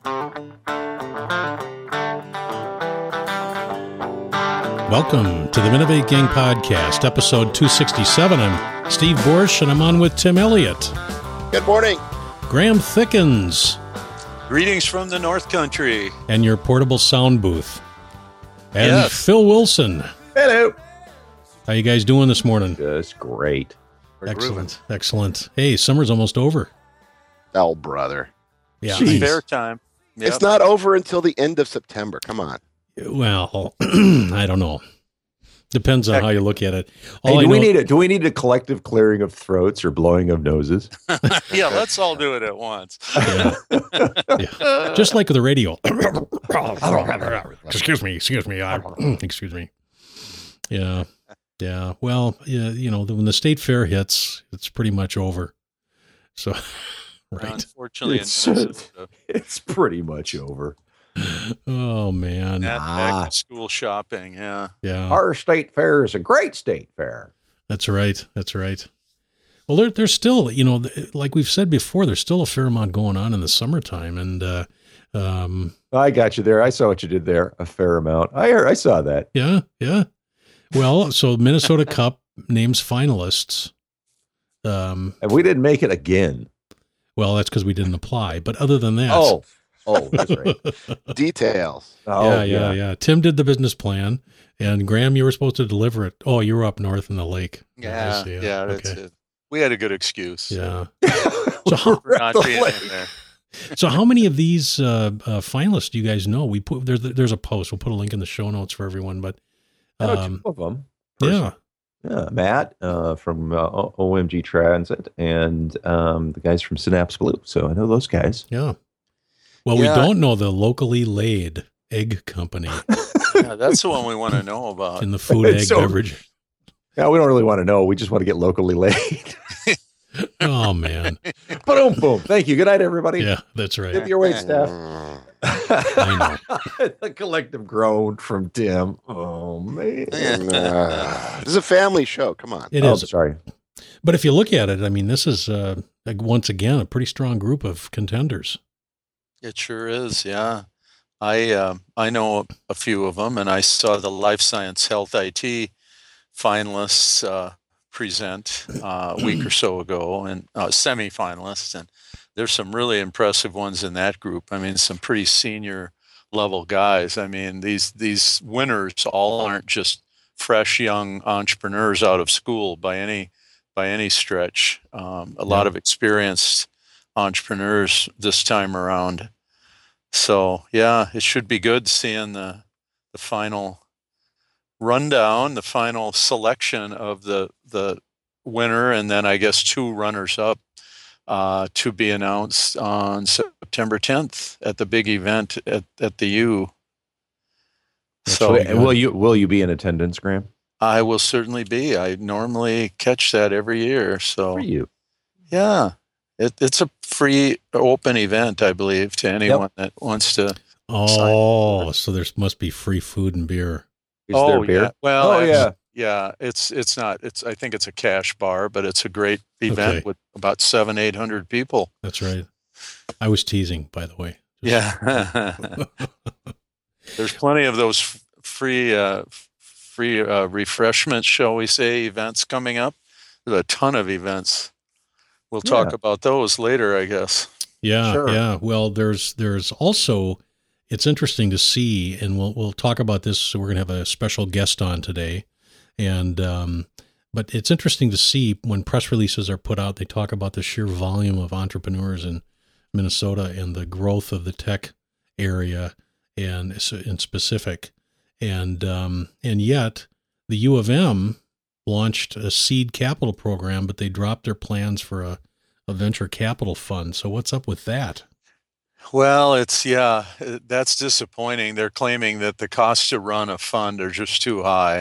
Welcome to the Minovate Gang Podcast, episode 267. I'm Steve Borsch, and I'm on with Tim Elliott. Good morning. Graham Thickens. Greetings from the North Country. And your portable sound booth. And Yes. Phil Wilson. Hello. How you guys doing this morning? Just great. Excellent. Excellent. Hey, summer's almost over. Oh, brother. Yeah. Jeez. Fair time. Yep. It's not over until the end of September. Come on. Well, I don't know. Depends on how you look at it. Hey, do we need a collective clearing of throats or blowing of noses? Yeah, let's all do it at once. Yeah. Yeah. Just like the radio. Excuse me. Excuse me. Yeah. Yeah. Well, yeah, when the state fair hits, it's pretty much over. So, right. Unfortunately, It's pretty much over. Oh, man. back to school shopping. Yeah. Yeah. Our state fair is a great state fair. That's right. That's right. Well, there's still, like we've said before, there's still a fair amount going on in the summertime. And, I got you there. I saw what you did there. A fair amount. I saw that. yeah. Yeah. Well, so Minnesota Cup names finalists. And we didn't make it again. Well, that's because we didn't apply. But other than that. Oh, that's right. Details. Oh, Yeah. Tim did the business plan, and Graham, you were supposed to deliver it. Oh, you were up north in the lake. Yeah. I see. That's Okay. it. We had a good excuse. Yeah. For not being in there. So how many of these finalists do you guys know? We put there's a post. We'll put a link in the show notes for everyone. But I know two of them. yeah. Yeah, Matt from OMG Transit and the guys from Synapse Blue. So I know those guys. Yeah. Well, we don't know the locally laid egg company Yeah, that's the one we want to know about. in the food egg beverage. Yeah, we don't really want to know. We just want to get locally laid. Oh, man. Boom, boom. Thank you. Good night, everybody. Yeah, that's right. Give your wait staff. I know. The collective groan from Tim. Oh, man. This is a family show. Come on. It is. Sorry. But if you look at it, I mean, this is, once again, a pretty strong group of contenders. It sure is. Yeah. I know a few of them, and I saw the Life Science Health IT finalists present a week or so ago, and semifinalists, and there's some really impressive ones in that group. I mean, some pretty senior level guys. I mean, these winners all aren't just fresh young entrepreneurs out of school by any stretch. A lot of experienced entrepreneurs this time around. So yeah, it should be good seeing the final rundown, the final selection of the winner, and then I guess two runners up to be announced on September 10th at the big event at the U. So will you be in attendance, Graham? I will certainly be. I normally catch that every year. So For you. yeah, it's a free open event, I believe, to anyone that wants to. Oh, so there must be free food and beer. Is there beer? Yeah. Well, Oh, yeah. Yeah, it's not. I think it's a cash bar, but it's a great event with about 700-800 people. That's right. I was teasing, by the way. Yeah, there's plenty of those free refreshments, shall we say, events coming up. There's a ton of events. We'll talk about those later, I guess. Yeah, Sure. yeah. Well, there's also, it's interesting to see, and we'll talk about this. So we're going to have a special guest on today, and but it's interesting to see when press releases are put out. They talk about the sheer volume of entrepreneurs in Minnesota and the growth of the tech area, and in specific, and yet the U of M launched a seed capital program, but they dropped their plans for a venture capital fund. So what's up with that? Well, that's disappointing. They're claiming that the costs to run a fund are just too high,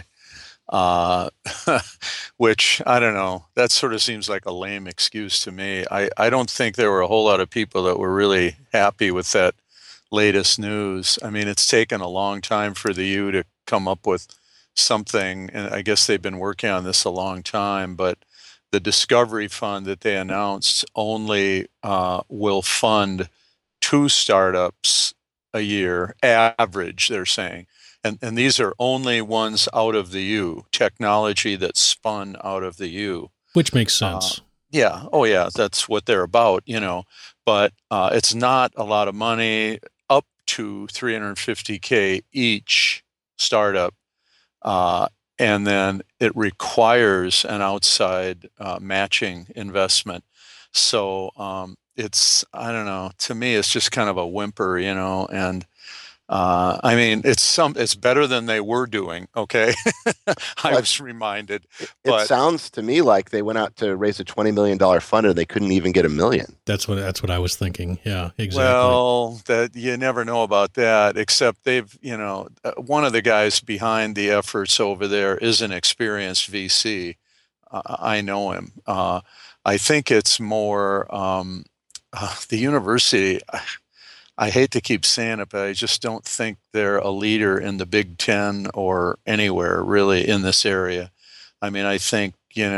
which I don't know. That sort of seems like a lame excuse to me. I don't think there were a whole lot of people that were really happy with that latest news. I mean, it's taken a long time for the U to come up with something, and I guess they've been working on this a long time, but the Discovery Fund that they announced only will fund 2 startups a year, average, they're saying. And these are only ones out of the U, technology that's spun out of the U. Which makes sense. Yeah. Oh, yeah. That's what they're about, But it's not a lot of money, up to $350K each startup. And then it requires an outside matching investment. So I don't know, to me, it's just kind of a whimper, and I mean, it's better than they were doing. Okay. I was reminded. It sounds to me like they went out to raise a $20 million fund and they couldn't even get $1 million. That's what I was thinking. Yeah, exactly. Well, that you never know about that, except they've, one of the guys behind the efforts over there is an experienced VC. I know him. I think it's more the university. I hate to keep saying it, but I just don't think they're a leader in the Big Ten or anywhere really in this area. I mean, I think,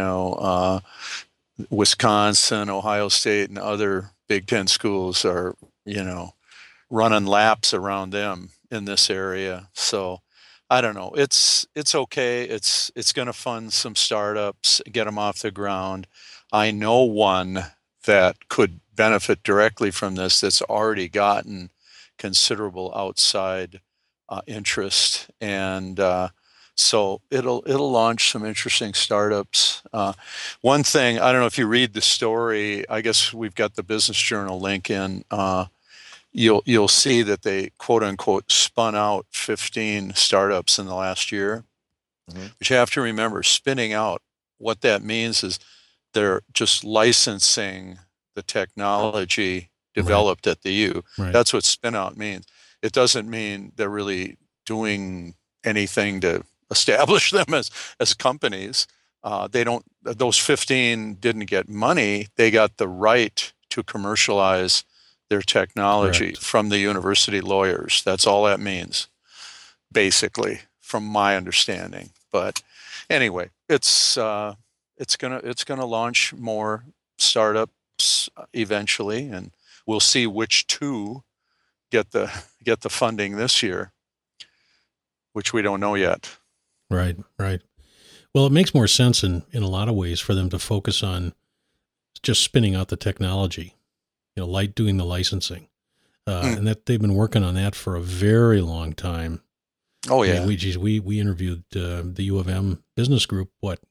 Wisconsin, Ohio State, and other Big Ten schools are, running laps around them in this area. So I don't know. It's okay. It's going to fund some startups, get them off the ground. I know one that could benefit directly from this that's already gotten considerable outside interest, and so it'll launch some interesting startups. One thing, I don't know if you read the story, I guess we've got the Business Journal link in. You'll see that they quote unquote spun out 15 startups in the last year. Mm-hmm. But you have to remember, spinning out, what that means is they're just licensing the technology developed at the U. Right. That's what spin out means. It doesn't mean they're really doing anything to establish them as companies. Those 15 didn't get money. They got the right to commercialize their technology. Correct. From the university lawyers. That's all that means, basically, from my understanding. But anyway, it's gonna launch more startups eventually, and we'll see which 2 get the funding this year, which we don't know yet. Right. Well, it makes more sense in a lot of ways for them to focus on just spinning out the technology, doing the licensing, and that they've been working on that for a very long time. Oh yeah. I mean, we interviewed the U of M business group. What?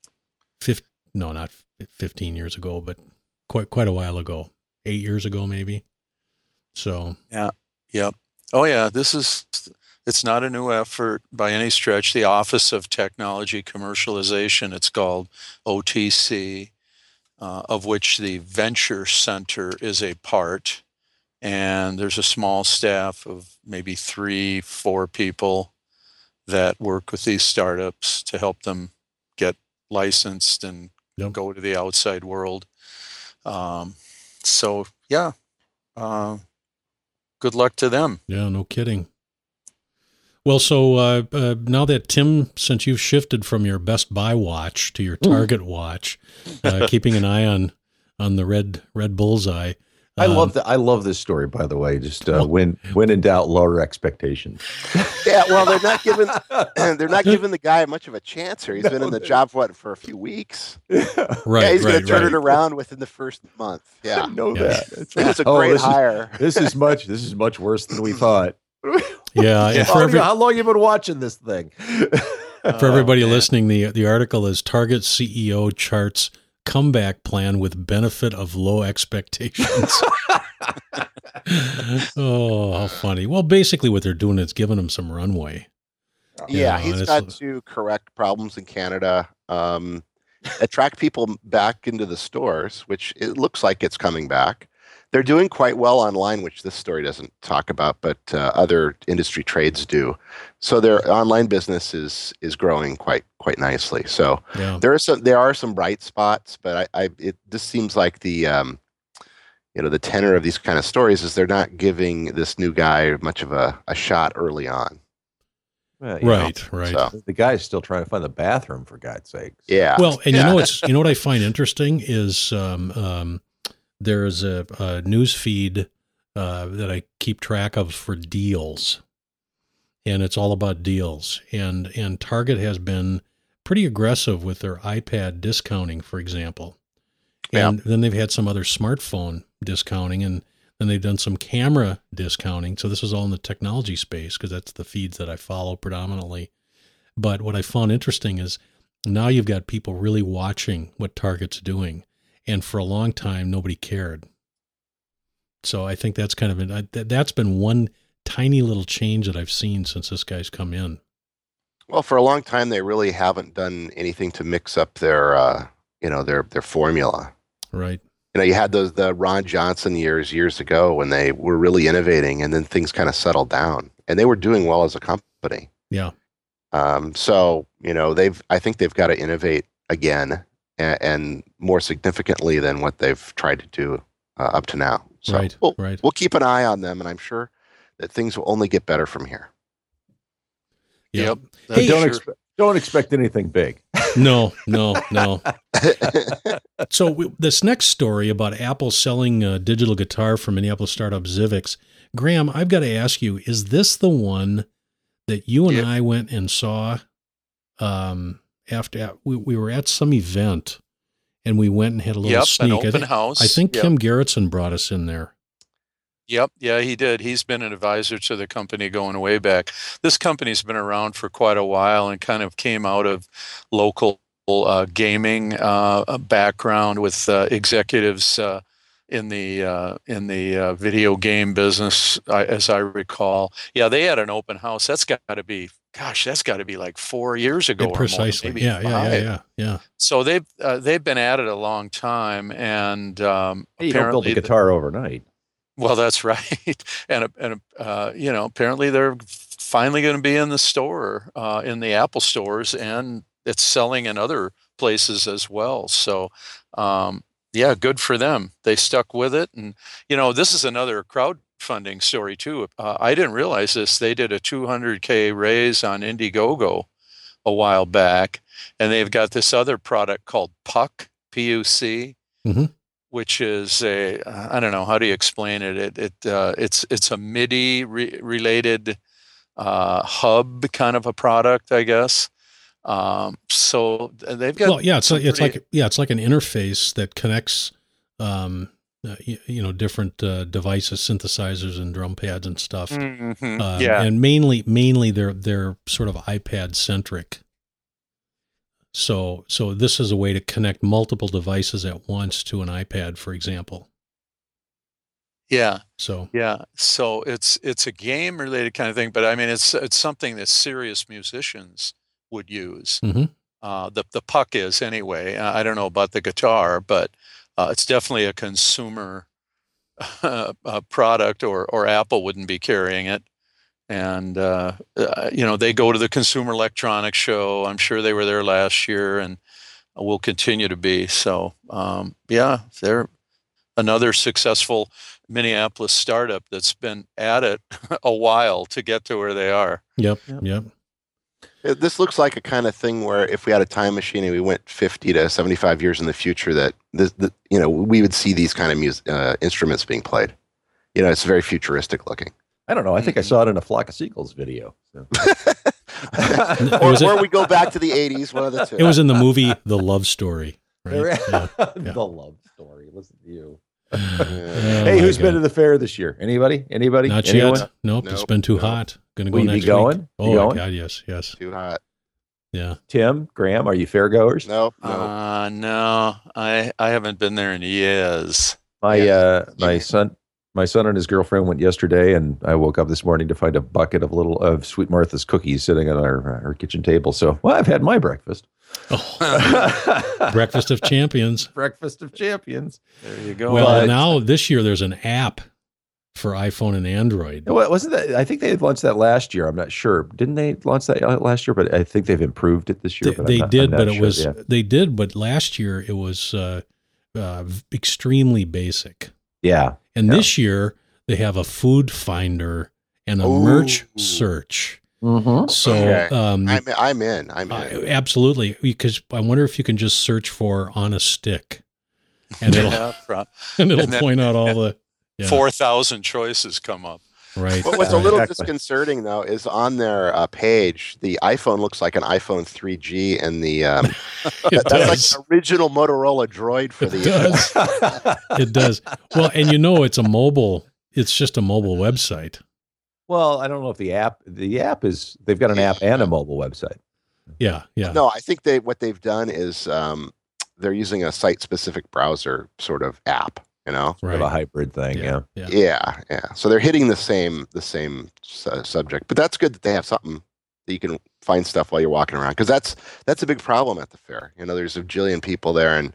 Not 15 years ago, but quite a while ago, 8 years ago, maybe. So yeah. Yep. Oh yeah. It's not a new effort by any stretch. The Office of Technology Commercialization, it's called, OTC, of which the Venture Center is a part. And there's a small staff of maybe 3-4 people that work with these startups to help them get licensed and go to the outside world. So yeah, good luck to them. Yeah, no kidding. Well, so now that Tim, since you've shifted from your Best Buy watch to your Target watch, keeping an eye on the red bullseye. I love this story, by the way. Just when in doubt, lower expectations. Yeah, well, they're not giving the guy much of a chance here. He's been in the job for a few weeks. Right. Yeah, he's going to turn it around within the first month. Yeah, I know that. It's a great hire. This is much worse than we thought. Yeah. And how long you been watching this thing? For everybody listening, the article is Target CEO charts comeback plan with benefit of low expectations. Oh, how funny. Well, basically what they're doing is giving them some runway. Yeah, he's got to correct problems in Canada, attract people back into the stores, which it looks like it's coming back. They're doing quite well online, which this story doesn't talk about, but other industry trades do. So their online business is growing quite nicely. So there are some bright spots, but it just seems like the the tenor of these kind of stories is they're not giving this new guy much of a shot early on. Well, right. So the guy's still trying to find the bathroom, for God's sake. Yeah. Well, and you know what I find interesting is there's a news feed that I keep track of for deals, and it's all about deals. And Target has been pretty aggressive with their iPad discounting, for example. And then they've had some other smartphone discounting, and then they've done some camera discounting. So this is all in the technology space because that's the feeds that I follow predominantly. But what I found interesting is now you've got people really watching what Target's doing. And for a long time, nobody cared. So I think that's that's been one tiny little change that I've seen since this guy's come in. Well, for a long time, they really haven't done anything to mix up their formula. Right. You had the Ron Johnson years ago when they were really innovating, and then things kind of settled down, and they were doing well as a company. Yeah. So I think they've got to innovate again, and more significantly than what they've tried to do up to now. So right. We'll keep an eye on them, and I'm sure that things will only get better from here. Yep. Hey, don't expect anything big. No. So this next story about Apple selling a digital guitar from Minneapolis startup Zivix, Graham, I've got to ask you, is this the one that you and I went and saw after we were at some event, and we went and had a little sneak? An open house. I think Kim Garrettson brought us in there. Yep. Yeah, he did. He's been an advisor to the company going way back. This company's been around for quite a while and kind of came out of local gaming background with executives in the video game business, as I recall. Yeah, they had an open house. That's got to be like 4 years ago. Precisely. Or more, maybe Yeah. So they've been at it a long time, and you don't build a guitar overnight. Well, that's right. And apparently they're finally going to be in the store, in the Apple stores, and it's selling in other places as well. So, good for them. They stuck with it. And, this is another crowdfunding story too. I didn't realize this. They did a $200K raise on Indiegogo a while back, and they've got this other product called Puck, P-U-C. Mm-hmm. Which is I don't know, how do you explain it? It's a MIDI related hub kind of a product, I guess. So they've got it's like an interface that connects different devices, synthesizers and drum pads and stuff. Mm-hmm. And mainly they're sort of iPad centric. So this is a way to connect multiple devices at once to an iPad, for example. Yeah. So it's a game related kind of thing, but I mean it's something that serious musicians would use. Mm-hmm. The Puck is anyway. I don't know about the guitar, but it's definitely a consumer product, or Apple wouldn't be carrying it. And, they go to the Consumer Electronics Show. I'm sure they were there last year and will continue to be. So, they're another successful Minneapolis startup that's been at it a while to get to where they are. Yep. This looks like a kind of thing where if we had a time machine and we went 50 to 75 years in the future, that we would see these kind of instruments being played. It's very futuristic looking. I don't know. I think I saw it in a Flock of Seagulls video. So. or we go back to the 80s, one of the two. It was in the movie The Love Story. Right? The Love Story. Listen to you. Hey, who's been to the fair this year? Anybody? Not Anyone? yet. Nope. It's been too hot. Going to go next going? week. Oh, my God, yes. Too hot. Yeah. Tim, Graham, are you fair goers? No. No, I haven't been there in years. My son and his girlfriend went yesterday, and I woke up this morning to find a bucket of Sweet Martha's cookies sitting on our kitchen table. So, I've had my breakfast. Oh. Breakfast of champions. Breakfast of champions. There you go. Well, now this year there's an app for iPhone and Android. Wasn't that? I think they had launched that last year. I'm not sure. Didn't they launch that last year? But I think they've improved it this year. They did, but last year it was extremely basic. Yeah. And this year they have a food finder and a merch search. Mm-hmm. So I'm in. Absolutely, because I wonder if you can just search for on a stick, and it'll point out all the 4,000 choices come up. Right. But what's a little disconcerting, though, is on their page, the iPhone looks like an iPhone 3G, and that's like the original Motorola Droid for the. It does. It does. Well, and it's a mobile. It's just a mobile website. Well, I don't know if the app is. They've got an app and a mobile website. Yeah. No, I think what they've done is they're using a site-specific browser sort of app. Sort of a hybrid thing. Yeah. So they're hitting the same subject, but that's good that they have something that you can find stuff while you're walking around, because that's a big problem at the fair. There's a jillion people there, and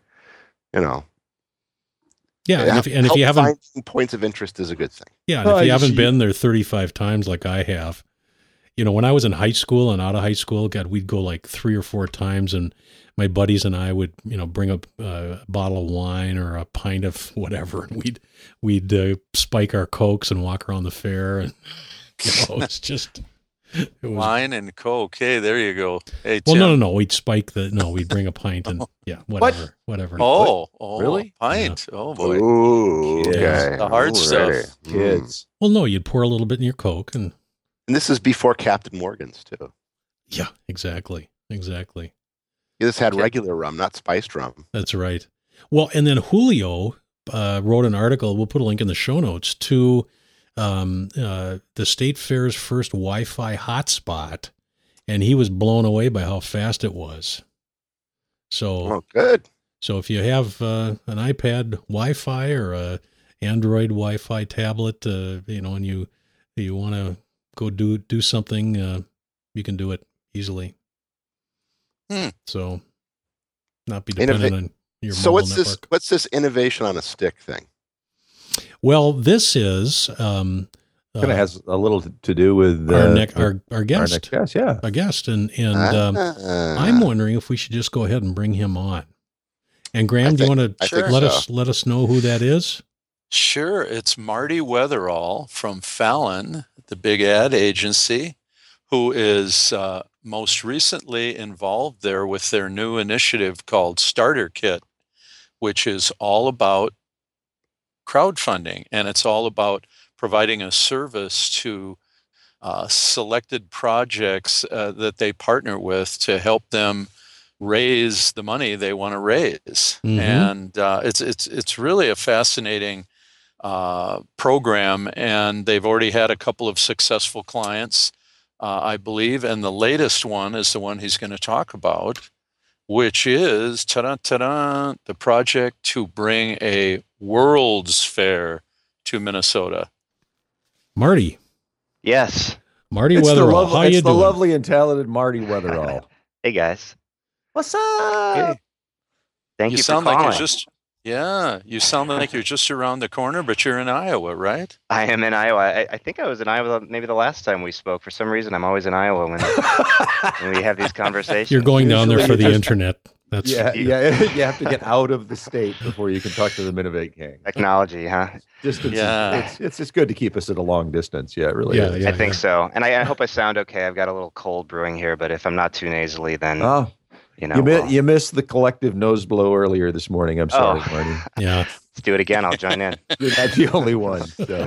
Yeah, and if you haven't, finding points of interest is a good thing. Yeah, and if you haven't been there 35 times like I have, when I was in high school and out of high school, God, we'd go like 3 or 4 times, and my buddies and I would, bring up a bottle of wine or a pint of whatever, and we'd spike our Cokes and walk around the fair, and it's just wine and Coke. Hey, there you go. Hey, well, no, we'd we'd bring a pint and whatever. Oh, really? Pint. Yeah. Oh boy. Ooh, okay. The hard stuff. Kids. Well, no, you'd pour a little bit in your Coke, and this is before Captain Morgan's too. Yeah, exactly. You just had regular rum, not spiced rum. That's right. Well, and then Julio wrote an article. We'll put a link in the show notes to the State Fair's first Wi-Fi hotspot, and he was blown away by how fast it was. So, good. So if you have an iPad Wi-Fi or a Android Wi-Fi tablet, and you want to go do something, you can do it easily. So, not be dependent on your mobile network. What's this innovation on a stick thing? Well, this is kind of has a little to do with our guest. Our next guest, yeah, a guest, and I'm wondering if we should just go ahead and bring him on. And Graham, do you want to let us know who that is? Sure, it's Marty Weatherall from Fallon, the big ad agency, who is most recently involved there with their new initiative called Starter Kit, which is all about crowdfunding, and it's all about providing a service to selected projects that they partner with to help them raise the money they want to raise. Mm-hmm. And it's really a fascinating program, and they've already had a couple of successful clients, I believe, and the latest one is the one he's going to talk about, which is the project to bring a World's Fair to Minnesota. Marty. Yes. Marty Weatherall. How you doing? It's the lovely and talented Marty Weatherall. Hey, guys. What's up? Hey. Thank you for calling. You sound like you're just around the corner, but you're in Iowa, right? I am in Iowa. I think I was in Iowa maybe the last time we spoke. For some reason, I'm always in Iowa when we have these conversations. You're going down there for the internet. That's yeah. You have to get out of the state before you can talk to the Minivate Gang. Technology, huh? Distance. Yeah. It's good to keep us at a long distance. Yeah, it really is. I think so. And I hope I sound okay. I've got a little cold brewing here, but if I'm not too nasally, then you missed the collective nose blow earlier this morning. I'm sorry, Marty. Yeah. Let's do it again. I'll join in. You're not the only one.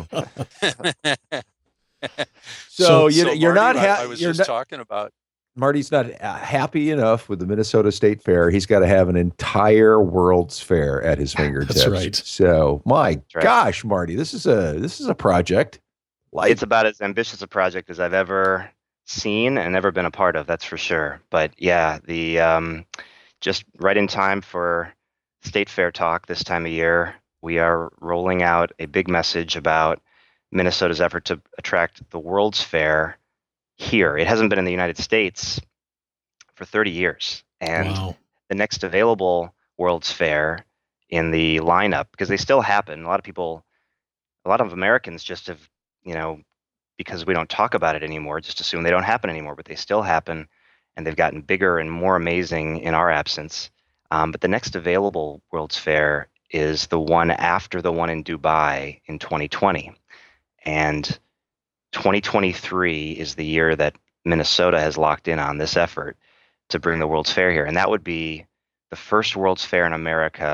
So you're Marty, not. I was just talking about. Marty's not happy enough with the Minnesota State Fair. He's got to have an entire World's Fair at his fingertips. That's right. So, gosh, Marty, this is a project. It's about as ambitious a project as I've ever seen and never been a part of. That's for sure. But yeah, the just right in time for State Fair talk this time of year, we are rolling out a big message about Minnesota's effort to attract the World's Fair here. It hasn't been in the United States for 30 years. And the next available World's Fair in the lineup, because they still happen. A lot of Americans just have, because we don't talk about it anymore, just assume they don't happen anymore, but they still happen, and they've gotten bigger and more amazing in our absence. But the next available World's Fair is the one after the one in Dubai in 2020. And 2023 is the year that Minnesota has locked in on this effort to bring the World's Fair here. And that would be the first World's Fair in America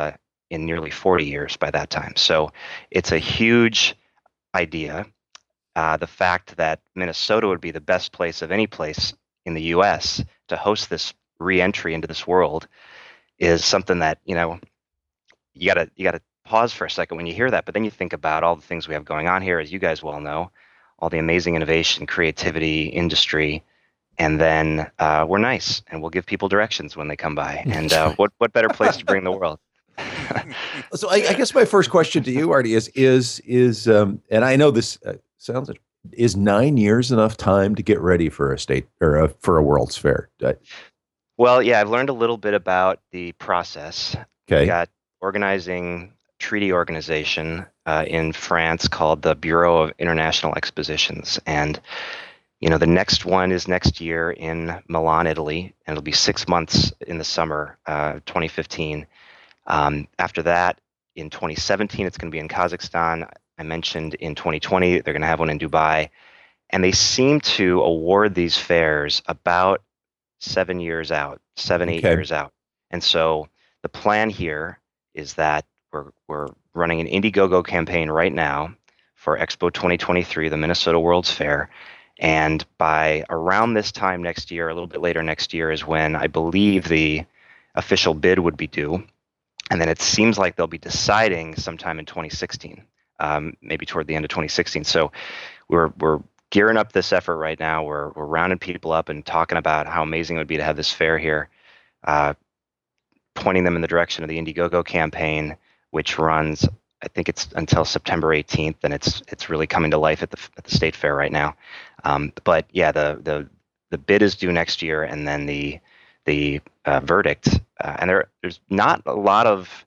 in nearly 40 years by that time. So it's a huge idea. The fact that Minnesota would be the best place of any place in the U.S. to host this re-entry into this world is something that, you gotta pause for a second when you hear that. But then you think about all the things we have going on here, as you guys well know, all the amazing innovation, creativity, industry, and then we're nice and we'll give people directions when they come by. And what better place to bring the world? So I guess my first question to you, Artie, is and I know this sounds like, is 9 years enough time to get ready for a state or for a World's Fair? Well, yeah, I've learned a little bit about the process. Okay. We got organizing treaty organization in France called the Bureau of International Expositions, and the next one is next year in Milan, Italy, and it'll be 6 months in the summer, 2015. After that, in 2017, it's going to be in Kazakhstan. I mentioned in 2020, they're going to have one in Dubai. And they seem to award these fairs about 7 years out, 8 years out. And so the plan here is that we're running an Indiegogo campaign right now for Expo 2023, the Minnesota World's Fair. And by around this time next year, a little bit later next year, is when I believe the official bid would be due. And then it seems like they'll be deciding sometime in 2016, maybe toward the end of 2016. So we're gearing up this effort right now. We're rounding people up and talking about how amazing it would be to have this fair here, pointing them in the direction of the Indiegogo campaign, which runs, I think it's until September 18th, and it's really coming to life at the state fair right now. But yeah, the bid is due next year, and then the verdict, and there's not a lot of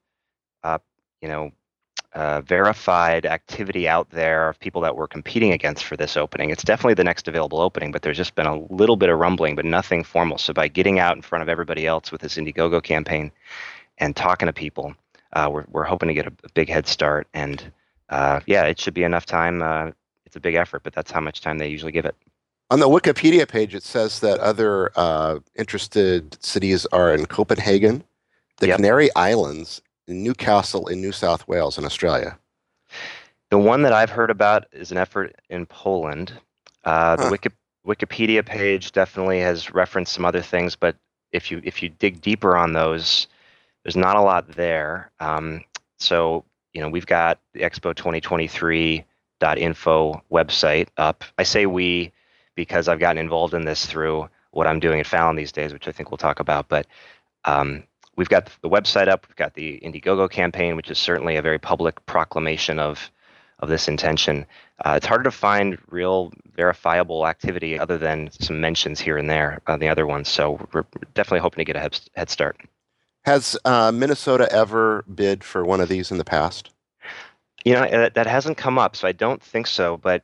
verified activity out there of people that we're competing against for this opening. It's definitely the next available opening, but there's just been a little bit of rumbling, but nothing formal. So by getting out in front of everybody else with this Indiegogo campaign and talking to people, we're hoping to get a big head start. And it should be enough time. It's a big effort, but that's how much time they usually give it. On the Wikipedia page, it says that other interested cities are in Copenhagen, the Canary Islands, Newcastle in New South Wales in Australia. The one that I've heard about is an effort in Poland. The Wikipedia page definitely has referenced some other things, but if you dig deeper on those, there's not a lot there. So we've got the Expo 2023.info website up. I say we because I've gotten involved in this through what I'm doing at Fallon these days, which I think we'll talk about. But we've got the website up. We've got the Indiegogo campaign, which is certainly a very public proclamation of this intention. It's harder to find real verifiable activity other than some mentions here and there on the other ones. So we're definitely hoping to get a head start. Has Minnesota ever bid for one of these in the past? That hasn't come up, so I don't think so. But,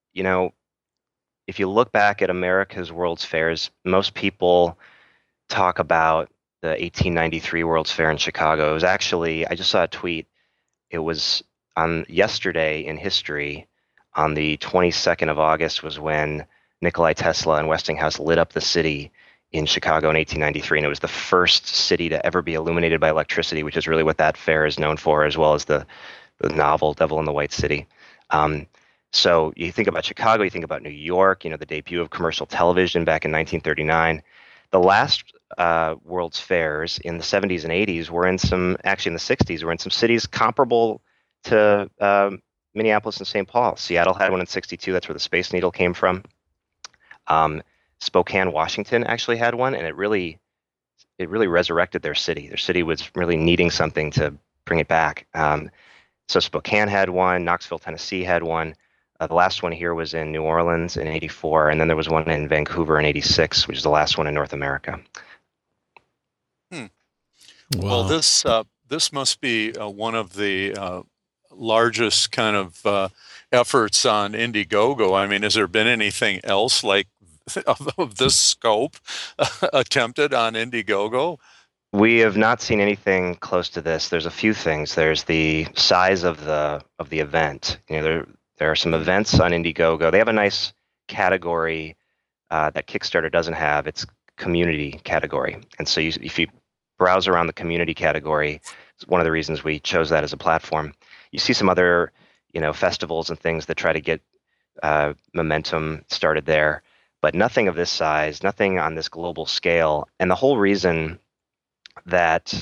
if you look back at America's World's Fairs, most people talk about the 1893 World's Fair in Chicago. It was actually, I just saw a tweet. It was on yesterday in history, on the 22nd of August was when Nikolai Tesla and Westinghouse lit up the city in Chicago in 1893, and it was the first city to ever be illuminated by electricity, which is really what that fair is known for, as well as the novel Devil in the White City. So you think about Chicago, you think about New York, the debut of commercial television back in 1939. The last World's Fairs in the 70s and 80s were in some, actually in the 60s, were in some cities comparable to Minneapolis and St. Paul. Seattle had one in 62. That's where the Space Needle came from. Spokane, Washington actually had one, and it really resurrected their city. Their city was really needing something to bring it back. So Spokane had one. Knoxville, Tennessee had one. The last one here was in New Orleans in 84, and then there was one in Vancouver in 86, which is the last one in North America. Wow. Well, this must be one of the largest kind of efforts on Indiegogo. I mean, has there been anything else like of this scope attempted on Indiegogo? We have not seen anything close to this. There's a few things. There's the size of the event. There are some events on Indiegogo. They have a nice category that Kickstarter doesn't have. It's community category. And so if you browse around the community category, It's one of the reasons we chose that as a platform. You see some other, festivals and things that try to get momentum started there, but nothing of this size, nothing on this global scale. And the whole reason that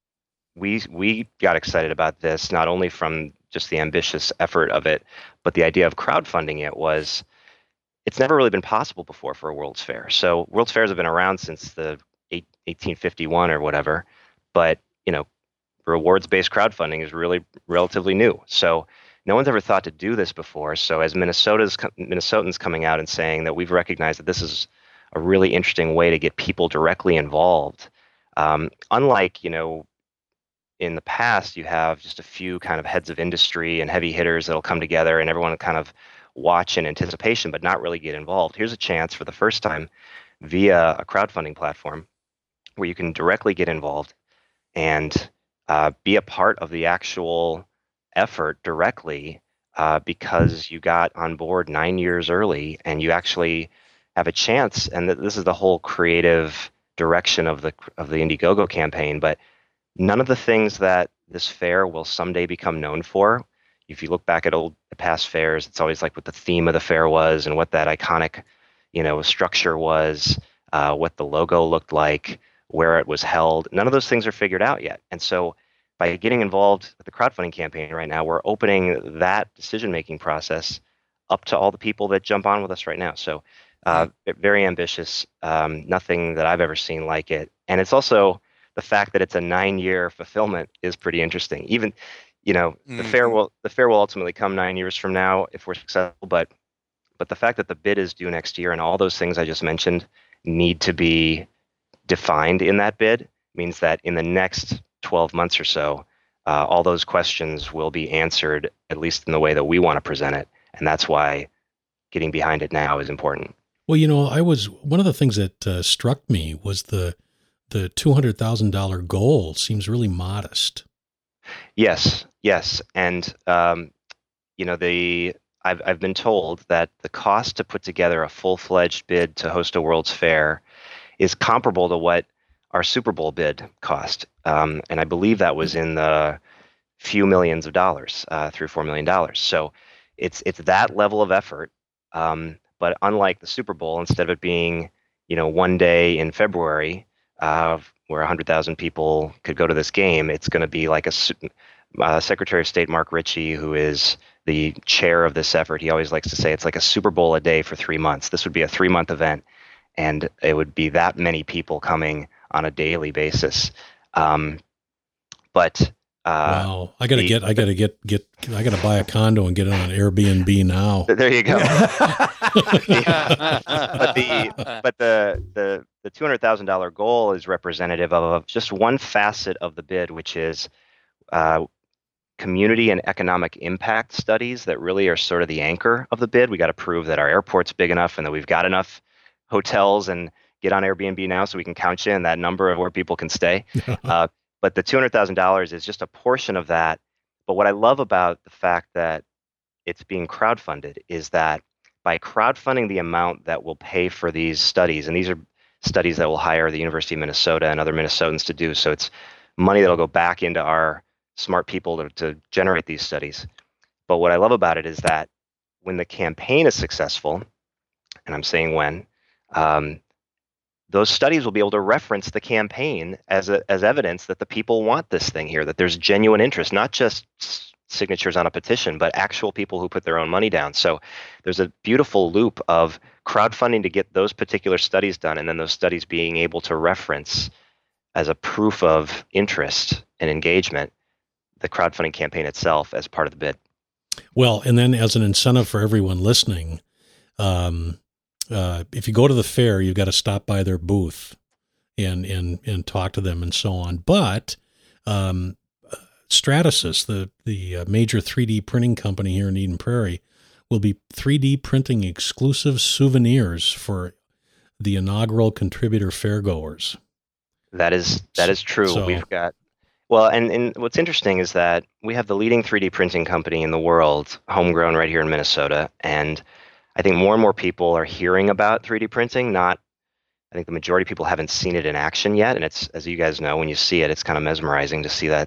we got excited about this, not only from just the ambitious effort of it, but the idea of crowdfunding it was, it's never really been possible before for a World's Fair. So World's Fairs have been around since the 1851 or whatever, but rewards-based crowdfunding is really relatively new. So no one's ever thought to do this before. So as Minnesotans coming out and saying that we've recognized that this is a really interesting way to get people directly involved. Unlike, in the past, you have just a few kind of heads of industry and heavy hitters that'll come together and everyone kind of watch in anticipation, but not really get involved. Here's a chance for the first time via a crowdfunding platform where you can directly get involved and be a part of the actual effort directly because you got on board 9 years early and you actually have a chance. And this is the whole creative direction of the Indiegogo campaign. But none of the things that this fair will someday become known for, if you look back at past fairs, it's always like what the theme of the fair was and what that iconic, structure was, what the logo looked like, where it was held. None of those things are figured out yet. And so by getting involved with the crowdfunding campaign right now, we're opening that decision-making process up to all the people that jump on with us right now. So very ambitious, nothing that I've ever seen like it. And it's also the fact that it's a 9-year fulfillment is pretty interesting. Even, the fair will ultimately come 9 years from now if we're successful, but the fact that the bid is due next year and all those things I just mentioned need to be defined in that bid means that in the next 12 months or so, all those questions will be answered, at least in the way that we want to present it. And that's why getting behind it now is important. Well, one of the things that struck me was the $200,000 goal seems really modest. Yes. And, I've been told that the cost to put together a full-fledged bid to host a World's Fair is comparable to what our Super Bowl bid cost. And I believe that was in the few millions of dollars, $3 or $4 million. So it's that level of effort. But unlike the Super Bowl, instead of it being, one day in February where 100,000 people could go to this game, it's going to be like Secretary of State Mark Ritchie, who is the chair of this effort. He always likes to say it's like a Super Bowl a day for 3 months. This would be a 3-month event, and it would be that many people coming on a daily basis. Wow, I gotta buy a condo and get it on Airbnb now. There you go. But the $200,000 goal is representative of just one facet of the bid, which is community and economic impact studies that really are sort of the anchor of the bid. We got to prove that our airport's big enough and that we've got enough hotels and get on Airbnb now so we can count you in that number of where people can stay. But the $200,000 is just a portion of that. But what I love about the fact that it's being crowdfunded is that by crowdfunding the amount that will pay for these studies, and these are studies that will hire the University of Minnesota and other Minnesotans to do, so it's money that'll go back into our smart people to generate these studies. But what I love about it is that when the campaign is successful, and I'm saying when, those studies will be able to reference the campaign as evidence that the people want this thing here, that there's genuine interest, not just signatures on a petition, but actual people who put their own money down. So there's a beautiful loop of crowdfunding to get those particular studies done, and then those studies being able to reference as a proof of interest and engagement the crowdfunding campaign itself as part of the bid. Well, and then as an incentive for everyone listening, if you go to the fair, you've got to stop by their booth and talk to them and so on. But Stratasys, the major 3D printing company here in Eden Prairie, will be 3D printing exclusive souvenirs for the inaugural contributor fairgoers. That is true. So, we've got, well, and what's interesting is that we have the leading 3D printing company in the world, homegrown right here in Minnesota, and I think more and more people are hearing about 3D printing. I think the majority of people haven't seen it in action yet, and it's, as you guys know, when you see it, it's kind of mesmerizing to see that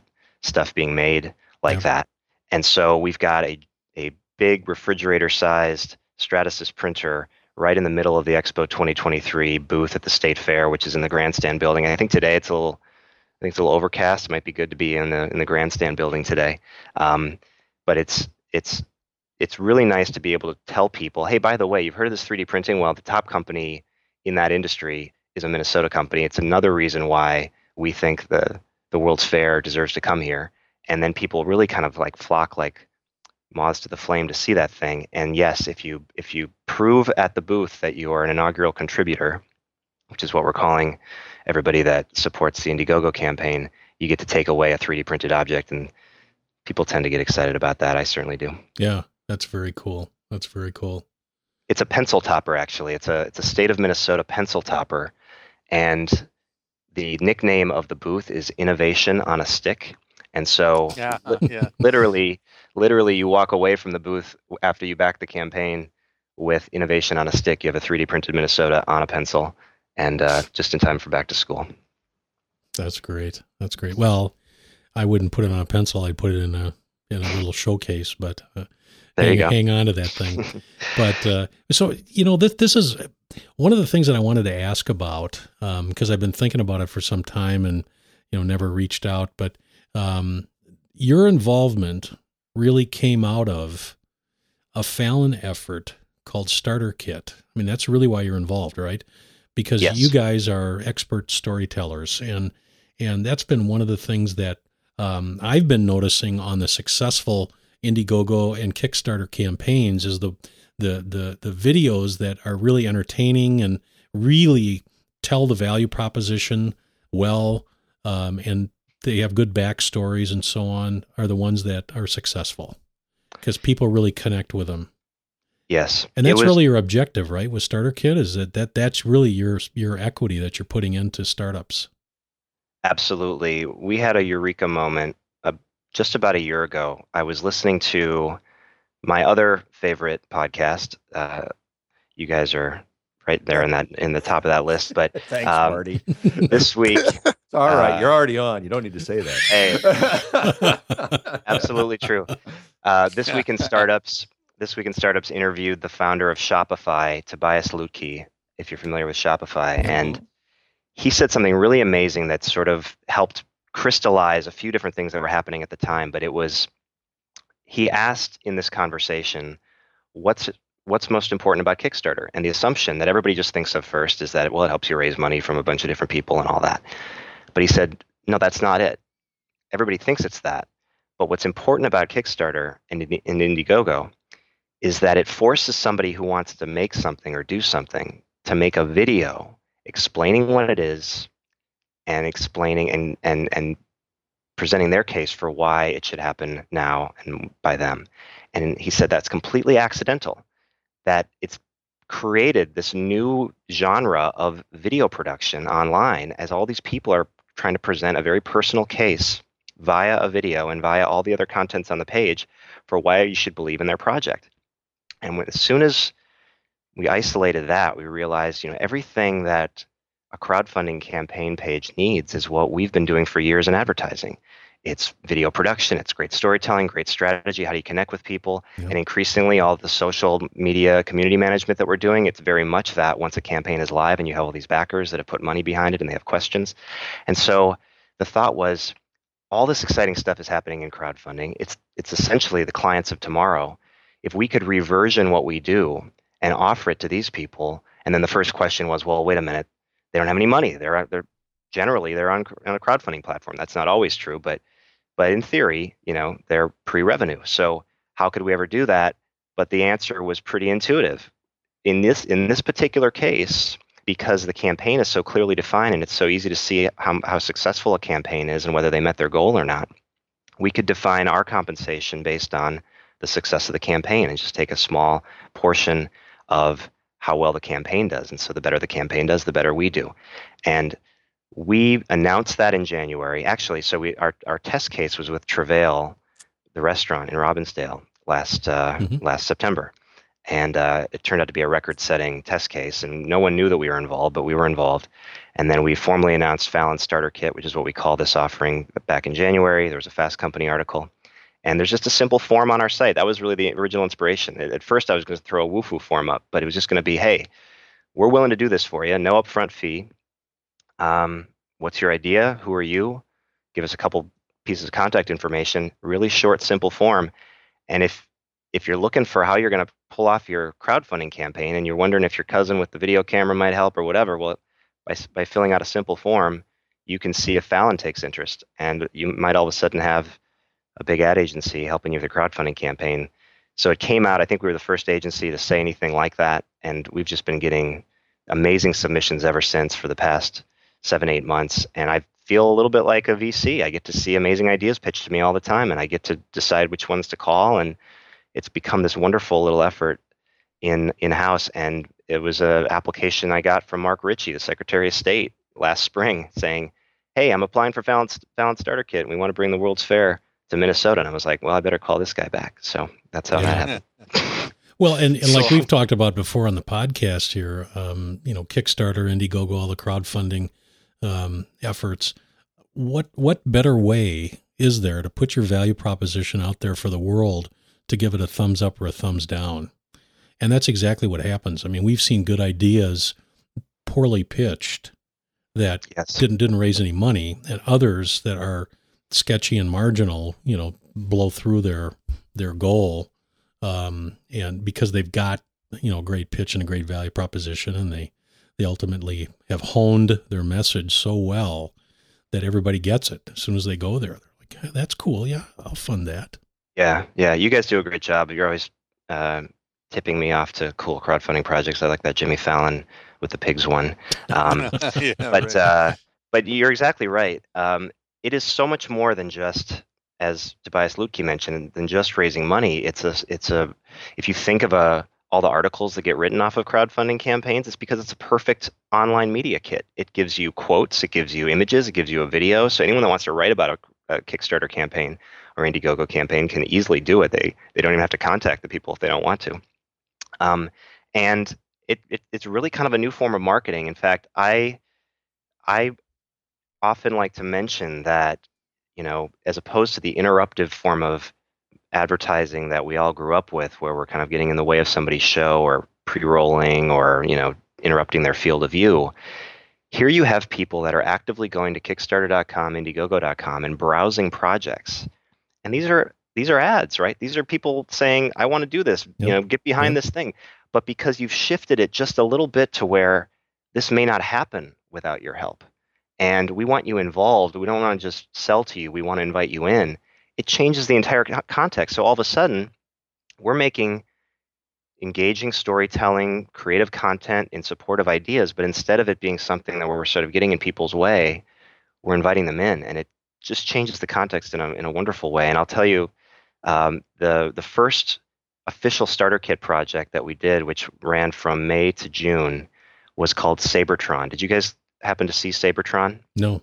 stuff being made like that. And so we've got a big refrigerator-sized Stratasys printer right in the middle of the Expo 2023 booth at the State Fair, which is in the Grandstand building. I think today it's a little overcast. It might be good to be in the Grandstand building today. But it's really nice to be able to tell people, hey, by the way, you've heard of this 3D printing? Well, the top company in that industry is a Minnesota company. It's another reason why we think the World's Fair deserves to come here. And then people really kind of like flock like moths to the flame to see that thing. And yes, if you prove at the booth that you are an inaugural contributor, which is what we're calling everybody that supports the Indiegogo campaign, you get to take away a 3D printed object, and people tend to get excited about that. I certainly do. Yeah, that's very cool. That's very cool. It's a pencil topper, actually. It's a state of Minnesota pencil topper, and the nickname of the booth is Innovation on a Stick. And so literally you walk away from the booth after you back the campaign with Innovation on a Stick. You have a 3D printed Minnesota on a pencil, and just in time for back to school. That's great. That's great. Well, I wouldn't put it on a pencil. I'd put it in a little showcase, but hang on to that thing. But so, this is one of the things that I wanted to ask about, because I've been thinking about it for some time and, never reached out. But your involvement really came out of a Fallon effort called Starter Kit. I mean, that's really why you're involved, right? Because you guys are expert storytellers, and that's been one of the things that I've been noticing on the successful Indiegogo and Kickstarter campaigns is the videos that are really entertaining and really tell the value proposition well, and they have good backstories and so on, are the ones that are successful because people really connect with them. Yes. And that's really your objective, right? With Starter Kit, is that's really your equity that you're putting into startups. Absolutely. We had a eureka moment just about a year ago. I was listening to my other favorite podcast. You guys are right there in the top of that list. But thanks, Marty. This week, it's all right. You're already on. You don't need to say that. Hey, absolutely true. This week in startups interviewed the founder of Shopify, Tobias Lutke, if you're familiar with Shopify, and he said something really amazing that sort of helped crystallize a few different things that were happening at the time. But he asked in this conversation, what's most important about Kickstarter? And the assumption that everybody just thinks of first is that, well, it helps you raise money from a bunch of different people and all that. But he said, no, that's not it. Everybody thinks it's that. But what's important about Kickstarter and Indiegogo is that it forces somebody who wants to make something or do something to make a video explaining what it is and explaining and presenting their case for why it should happen now and by them. And he said that's completely accidental, that it's created this new genre of video production online as all these people are trying to present a very personal case via a video and via all the other contents on the page for why you should believe in their project. And as soon as we isolated that, we realized, everything that a crowdfunding campaign page needs is what we've been doing for years in advertising. It's video production, it's great storytelling, great strategy, how do you connect with people, and increasingly all the social media community management that we're doing, it's very much that once a campaign is live and you have all these backers that have put money behind it and they have questions. And so the thought was, all this exciting stuff is happening in crowdfunding. It's essentially the clients of tomorrow. If we could reversion what we do and offer it to these people, and then the first question was, well, wait a minute, they don't have any money. They're on a crowdfunding platform. That's not always true, but in theory, they're pre-revenue. So how could we ever do that? But the answer was pretty intuitive. In this particular case, because the campaign is so clearly defined and it's so easy to see how successful a campaign is and whether they met their goal or not, we could define our compensation based on the success of the campaign and just take a small portion of how well the campaign does. And so the better the campaign does, the better we do. And we announced that in January. Actually, so our test case was with Travail, the restaurant in Robbinsdale, last September. And it turned out to be a record-setting test case, and no one knew that we were involved, but we were involved. And then we formally announced Fallon Starter Kit, which is what we call this offering, back in January. There was a Fast Company article. And there's just a simple form on our site. That was really the original inspiration. At first, I was going to throw a Wufoo form up, but it was just going to be, hey, we're willing to do this for you, no upfront fee. What's your idea? Who are you? Give us a couple pieces of contact information. Really short, simple form. And if you're looking for how you're going to pull off your crowdfunding campaign and you're wondering if your cousin with the video camera might help or whatever, well, by filling out a simple form, you can see if Fallon takes interest. And you might all of a sudden have a big ad agency helping you with your crowdfunding campaign. So it came out, I think we were the first agency to say anything like that. And we've just been getting amazing submissions ever since for the past 7-8 months. And I feel a little bit like a VC. I get to see amazing ideas pitched to me all the time, and I get to decide which ones to call. And it's become this wonderful little effort in-house. And it was an application I got from Mark Ritchie, the Secretary of State, last spring, saying, hey, I'm applying for Fallon Starter Kit, and we want to bring the World's Fair to Minnesota. And I was like, well, I better call this guy back. So that's how that happened. Well, and like we've talked about before on the podcast here, Kickstarter, Indiegogo, all the crowdfunding efforts. What better way is there to put your value proposition out there for the world to give it a thumbs up or a thumbs down? And that's exactly what happens. I mean, we've seen good ideas poorly pitched that didn't raise any money, and others that are sketchy and marginal, blow through their goal. And because they've got, a great pitch and a great value proposition, and they ultimately have honed their message so well that everybody gets it as soon as they go there. They're like, that's cool. Yeah, I'll fund that. Yeah. You guys do a great job. You're always tipping me off to cool crowdfunding projects. I like that Jimmy Fallon with the pigs one. But you're exactly right. It is so much more than just, as Tobias Lutke mentioned, than just raising money. It's a if you think of all the articles that get written off of crowdfunding campaigns, it's because it's a perfect online media kit. It gives you quotes, it gives you images, it gives you a video. So anyone that wants to write about a Kickstarter campaign or Indiegogo campaign can easily do it. They don't even have to contact the people if they don't want to. And it's really kind of a new form of marketing. In fact, I often like to mention that, as opposed to the interruptive form of advertising that we all grew up with, where we're kind of getting in the way of somebody's show or pre-rolling or, interrupting their field of view, here you have people that are actively going to Kickstarter.com, Indiegogo.com, and browsing projects. And these are ads, right? These are people saying, I want to do this, get behind this thing. But because you've shifted it just a little bit to where this may not happen without your help, and we want you involved, we don't want to just sell to you, we want to invite you in, it changes the entire context. So all of a sudden, we're making engaging storytelling, creative content in support of ideas, but instead of it being something that we're sort of getting in people's way, we're inviting them in, and it just changes the context in a wonderful way. And I'll tell you, the first official starter kit project that we did, which ran from May to June, was called Sabertron. Did you guys happen to see Sabertron? No.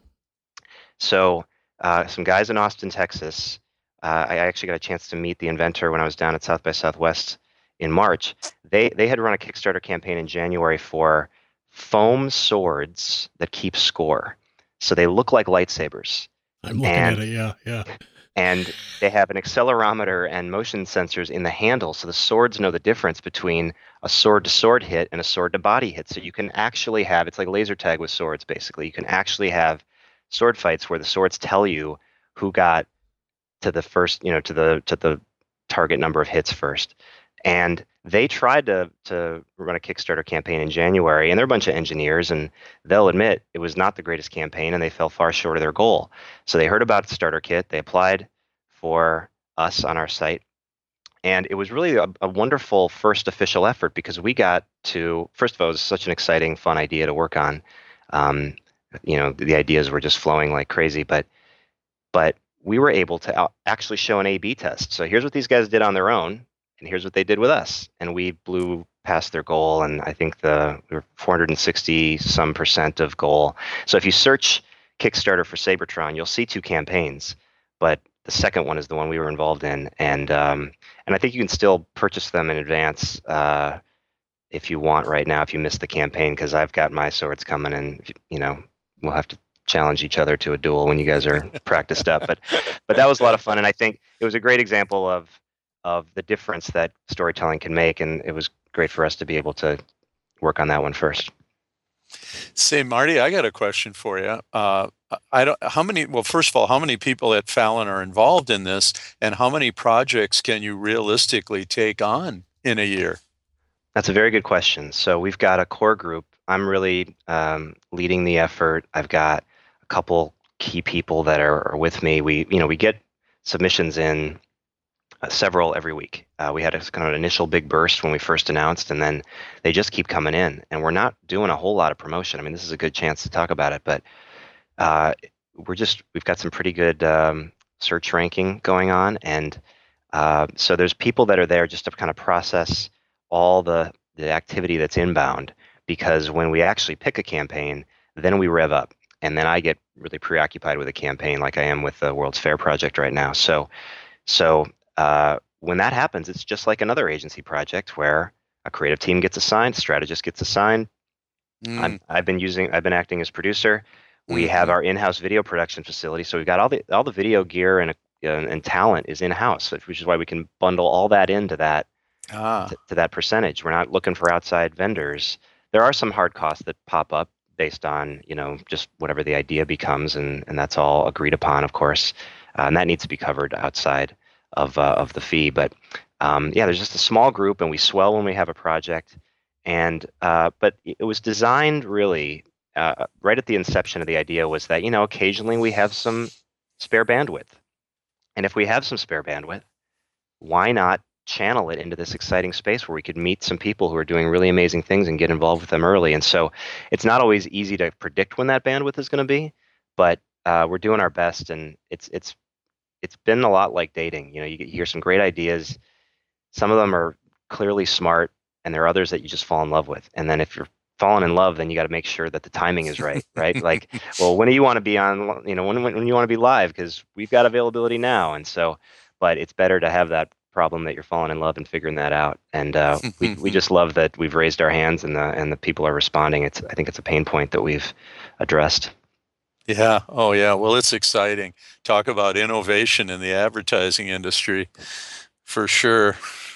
So some guys in Austin, Texas, I actually got a chance to meet the inventor when I was down at South by Southwest in March. They had run a Kickstarter campaign in January for foam swords that keep score. So they look like lightsabers. I'm looking at it, yeah. And they have an accelerometer and motion sensors in the handle, so the swords know the difference between a sword-to-sword hit and a sword-to-body hit. So you can actually have, it's like laser tag with swords, basically. You can actually have sword fights where the swords tell you who got to the first, to the target number of hits first. And they tried to run a Kickstarter campaign in January, and they're a bunch of engineers, and they'll admit it was not the greatest campaign, and they fell far short of their goal. So they heard about the starter kit, they applied for us on our site, and it was really a wonderful first official effort because we got to, first of all, it was such an exciting, fun idea to work on. The ideas were just flowing like crazy, but we were able to actually show an A/B test. So here's what these guys did on their own, and here's what they did with us. And we blew past their goal, and I think we were 460% of goal. So if you search Kickstarter for Sabertron, you'll see two campaigns, but the second one is the one we were involved in, and I think you can still purchase them in advance if you want right now, if you missed the campaign, because I've got my swords coming, and we'll have to challenge each other to a duel when you guys are practiced up. But that was a lot of fun, and I think it was a great example of the difference that storytelling can make, and it was great for us to be able to work on that one first. Say, Marty, I got a question for you. First of all, how many people at Fallon are involved in this, and how many projects can you realistically take on in a year? That's a very good question. So we've got a core group. I'm really leading the effort. I've got a couple key people that are with me. We get submissions in several every week. We had a kind of an initial big burst when we first announced, and then they just keep coming in. And we're not doing a whole lot of promotion. I mean, this is a good chance to talk about it, but we've got some pretty good search ranking going on, and so there's people that are there just to kind of process all the activity that's inbound, because when we actually pick a campaign, then we rev up, and then I get really preoccupied with a campaign like I am with the World's Fair project right now. So when that happens, it's just like another agency project where a creative team gets assigned, strategist gets assigned. I've been acting as producer. We have our in-house video production facility, so we've got all the video gear and talent is in-house, which is why we can bundle all that into that to that percentage. We're not looking for outside vendors. There are some hard costs that pop up based on just whatever the idea becomes, and that's all agreed upon, of course, and that needs to be covered outside of the fee. But there's just a small group, and we swell when we have a project, and but it was designed really. Right at the inception of the idea was that, occasionally we have some spare bandwidth. And if we have some spare bandwidth, why not channel it into this exciting space where we could meet some people who are doing really amazing things and get involved with them early? And so it's not always easy to predict when that bandwidth is going to be, but we're doing our best, and it's been a lot like dating. You hear some great ideas. Some of them are clearly smart, and there are others that you just fall in love with. And then if you're fallen in love, then you got to make sure that the timing is right, right? Like, well, when do you want to be on, when you want to be live? Because we've got availability now. And so, but it's better to have that problem that you're falling in love and figuring that out. And we just love that we've raised our hands and the people are responding. I think it's a pain point that we've addressed. Yeah. Oh, yeah. Well, it's exciting. Talk about innovation in the advertising industry, for sure.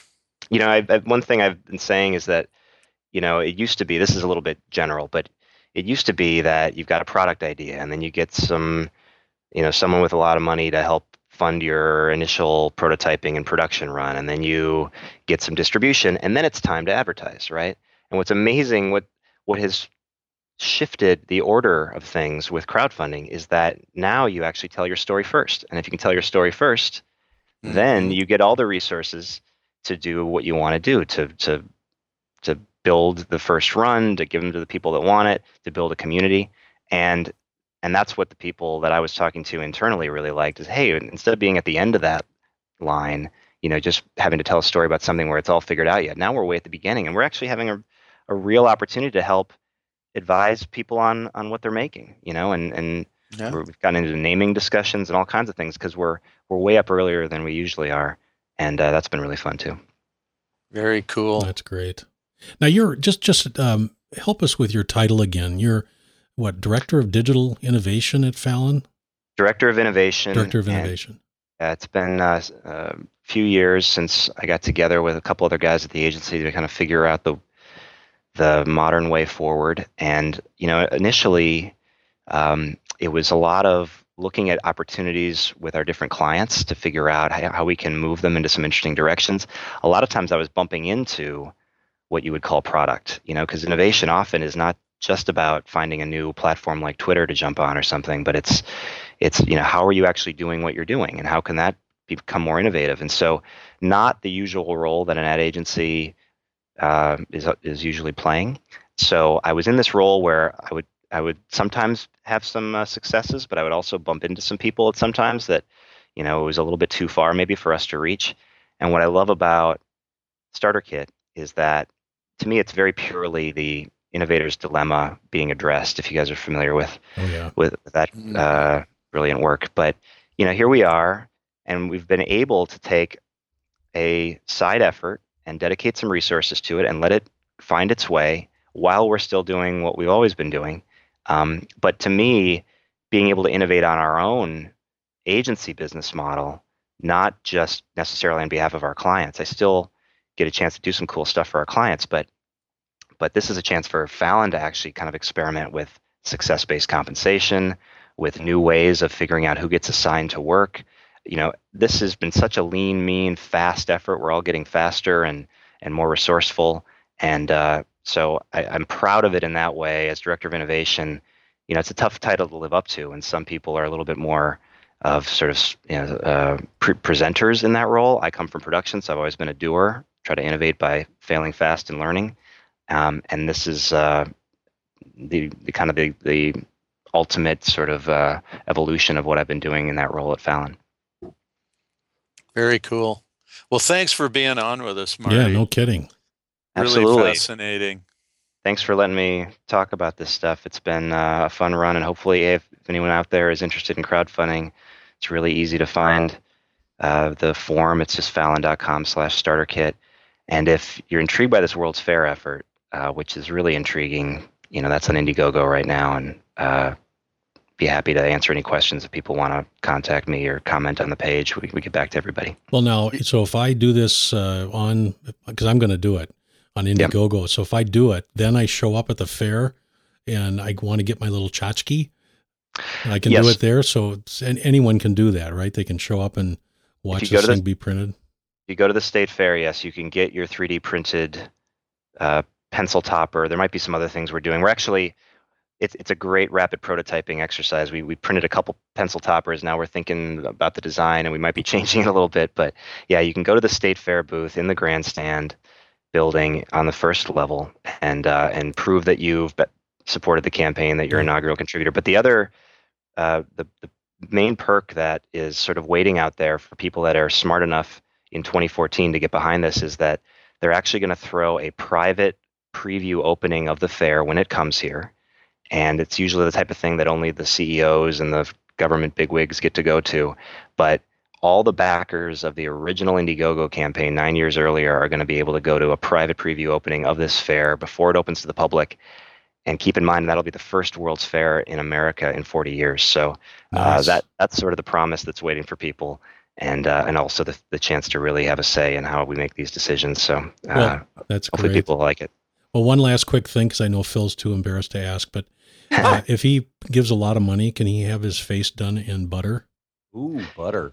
One thing I've been saying is that, it used to be, this is a little bit general, but it used to be that you've got a product idea, and then you get someone with a lot of money to help fund your initial prototyping and production run, and then you get some distribution, and then it's time to advertise, right? And what's amazing, what has shifted the order of things with crowdfunding is that now you actually tell your story first. And if you can tell your story first, then you get all the resources to do what you want to do, to build the first run, to give them to the people that want it, to build a community. And that's what the people that I was talking to internally really liked is, hey, instead of being at the end of that line, just having to tell a story about something where it's all figured out yet. Now we're way at the beginning, and we're actually having a real opportunity to help advise people on what they're making, and we've gotten into naming discussions and all kinds of things because we're way up earlier than we usually are. And that's been really fun too. Very cool. That's great. Now you're just help us with your title again. You're what, Director of Digital Innovation at Fallon? Director of Innovation. Director of Innovation. It's been a few years since I got together with a couple other guys at the agency to kind of figure out the modern way forward. And, initially it was a lot of looking at opportunities with our different clients to figure out how we can move them into some interesting directions. A lot of times I was bumping into what you would call product, because innovation often is not just about finding a new platform like Twitter to jump on or something, but it's how are you actually doing what you're doing, and how can that become more innovative? And so not the usual role that an ad agency is usually playing. So I was in this role where I would sometimes have some successes, but I would also bump into some people at sometimes that, it was a little bit too far maybe for us to reach. And what I love about Starter Kit is that, to me, it's very purely the innovator's dilemma being addressed, if you guys are familiar with that brilliant work. But, here we are. And we've been able to take a side effort and dedicate some resources to it and let it find its way while we're still doing what we've always been doing. But to me, being able to innovate on our own agency business model, not just necessarily on behalf of our clients. I still get a chance to do some cool stuff for our clients, but this is a chance for Fallon to actually kind of experiment with success-based compensation, with new ways of figuring out who gets assigned to work. This has been such a lean, mean, fast effort. We're all getting faster and more resourceful. And so I'm proud of it in that way. As Director of Innovation, it's a tough title to live up to, and some people are a little bit more of sort of presenters in that role. I come from production, so I've always been a doer, try to innovate by failing fast and learning. And this is the kind of the ultimate sort of evolution of what I've been doing in that role at Fallon. Very cool. Well, thanks for being on with us, Marty. Yeah, no kidding. Really Absolutely. Fascinating. Thanks for letting me talk about this stuff. It's been a fun run, and hopefully if anyone out there is interested in crowdfunding, it's really easy to find the form. It's just fallon.com/starterkit. And if you're intrigued by this World's Fair effort, which is really intriguing, that's on Indiegogo right now, and be happy to answer any questions if people want to contact me or comment on the page. We get back to everybody. Well, now, so if I do this because I'm going to do it on Indiegogo. Yep. So if I do it, then I show up at the fair and I want to get my little tchotchke. I can do it there. So anyone can do that, right? They can show up and watch this thing be printed. You go to the state fair, yes, you can get your 3D printed pencil topper. There might be some other things we're doing. We're actually, it's a great rapid prototyping exercise. We printed a couple pencil toppers. Now we're thinking about the design, and we might be changing it a little bit. But yeah, you can go to the state fair booth in the grandstand building on the first level and prove that you've supported the campaign, that you're an inaugural contributor. But the other, the main perk that is sort of waiting out there for people that are smart enough in 2014 to get behind this is that they're actually going to throw a private preview opening of the fair when it comes here. And it's usually the type of thing that only the CEOs and the government bigwigs get to go to. But all the backers of the original Indiegogo campaign 9 years earlier are going to be able to go to a private preview opening of this fair before it opens to the public. And keep in mind, that'll be the first World's Fair in America in 40 years. So nice. That's sort of the promise that's waiting for people. And also the chance to really have a say in how we make these decisions. So that's hopefully great. People like it. Well, one last quick thing, because I know Phil's too embarrassed to ask, but if he gives a lot of money, can he have his face done in butter? Ooh, butter.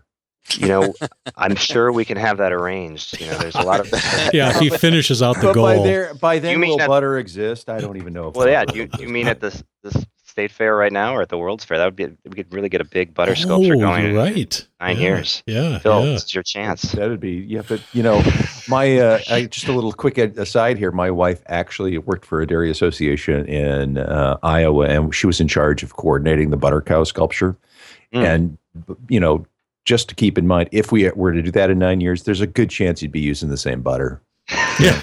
I'm sure we can have that arranged. There's a lot of yeah, if he finishes out the goal. By then will butter exist? I don't even know. Well, yeah. Do you mean at this state fair right now or at the World's Fair? That would be we could really get a big butter sculpture going. Right. In 9 years. Yeah. Phil, this is your chance. That'd be but my just a little quick aside here. My wife actually worked for a dairy association in Iowa, and she was in charge of coordinating the butter cow sculpture. And just to keep in mind, if we were to do that in 9 years, there's a good chance you'd be using the same butter. Yeah.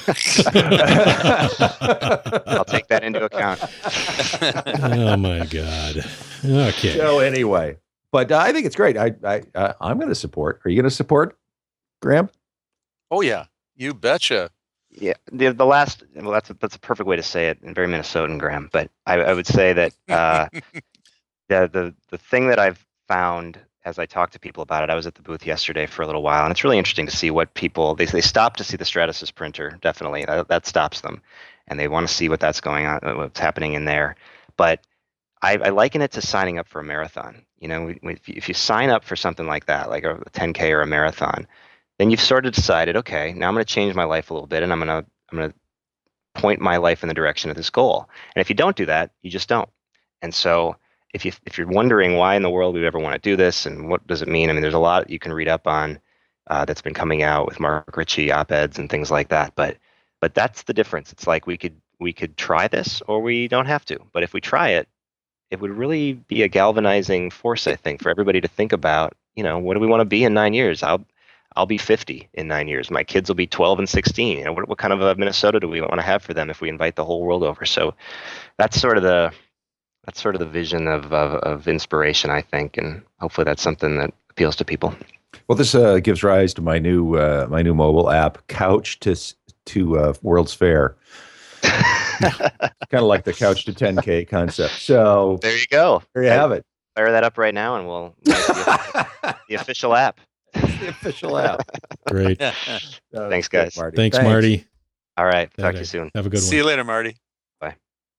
I'll take that into account. Oh my God. Okay. So anyway, but I think it's great. I'm going to support. Are you going to support, Graham? Oh yeah, you betcha. Yeah. The last. Well, that's a perfect way to say it, and very Minnesotan, Graham. But I would say that the thing that I've found as I talk to people about it, I was at the booth yesterday for a little while, and it's really interesting to see what people, they stop to see the Stratasys printer, definitely. That stops them, and they want to see what that's going on, what's happening in there. But I liken it to signing up for a marathon. If you sign up for something like that, like a 10K or a marathon, then you've sort of decided, okay, now I'm going to change my life a little bit, and I'm going to point my life in the direction of this goal. And if you don't do that, you just don't. And so if you're wondering why in the world we ever want to do this and what does it mean, I mean, there's a lot you can read up on that's been coming out with Mark Ritchie op-eds and things like that. But that's the difference. It's like we could try this or we don't have to. But if we try it, it would really be a galvanizing force, I think, for everybody to think about. What do we want to be in 9 years? I'll be 50 in 9 years. My kids will be 12 and 16. What kind of a Minnesota do we want to have for them if we invite the whole world over? So that's sort of the vision of inspiration, I think, and hopefully that's something that appeals to people. Well, this gives rise to my new mobile app, Couch to World's Fair. Kind of like the Couch to 10K concept. So there you go. There you have it. Fire that up right now, and we'll make the official app. It's the official app. Great. Thanks, guys. Marty. Thanks, Marty. All right. Talk to you soon. Have a good one. See you later, Marty. Bye.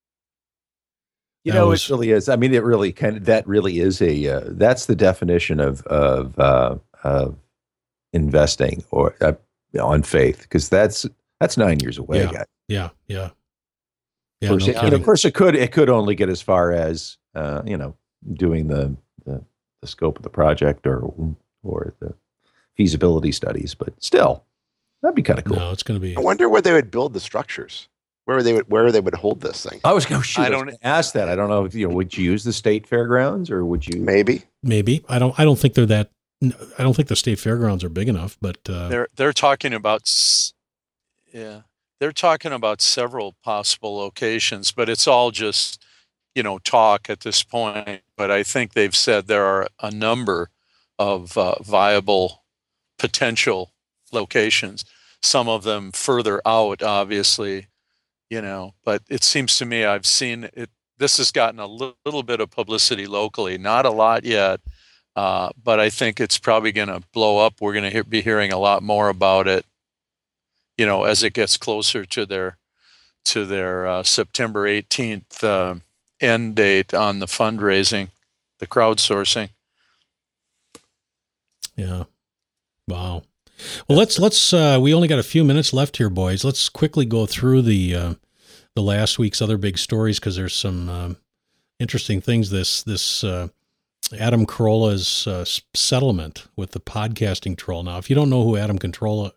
It really is. I mean, it really that really is that's the definition of investing or on faith, because that's 9 years away. Yeah. Of course, it could only get as far as doing the scope of the project or the feasibility studies, but still, that'd be kind of cool. No, it's going to be. I wonder where they would build the structures. Where they would hold this thing. I was going to ask that. I don't know if would you use the state fairgrounds or would you? Maybe. I don't think they're that. I don't think the state fairgrounds are big enough, but they're talking about several possible locations, but it's all just talk at this point. But I think they've said there are a number of viable potential locations. Some of them further out, obviously. But it seems to me I've seen it. This has gotten a little bit of publicity locally, not a lot yet, but I think it's probably going to blow up. We're going to be hearing a lot more about it, as it gets closer to their September 18th end date on the fundraising, the crowdsourcing. Yeah. Wow. Well, let's we only got a few minutes left here, boys. Let's quickly go through the last week's other big stories, because there's some interesting things. This Adam Carolla's settlement with the podcasting troll. Now, if you don't know who Adam Carolla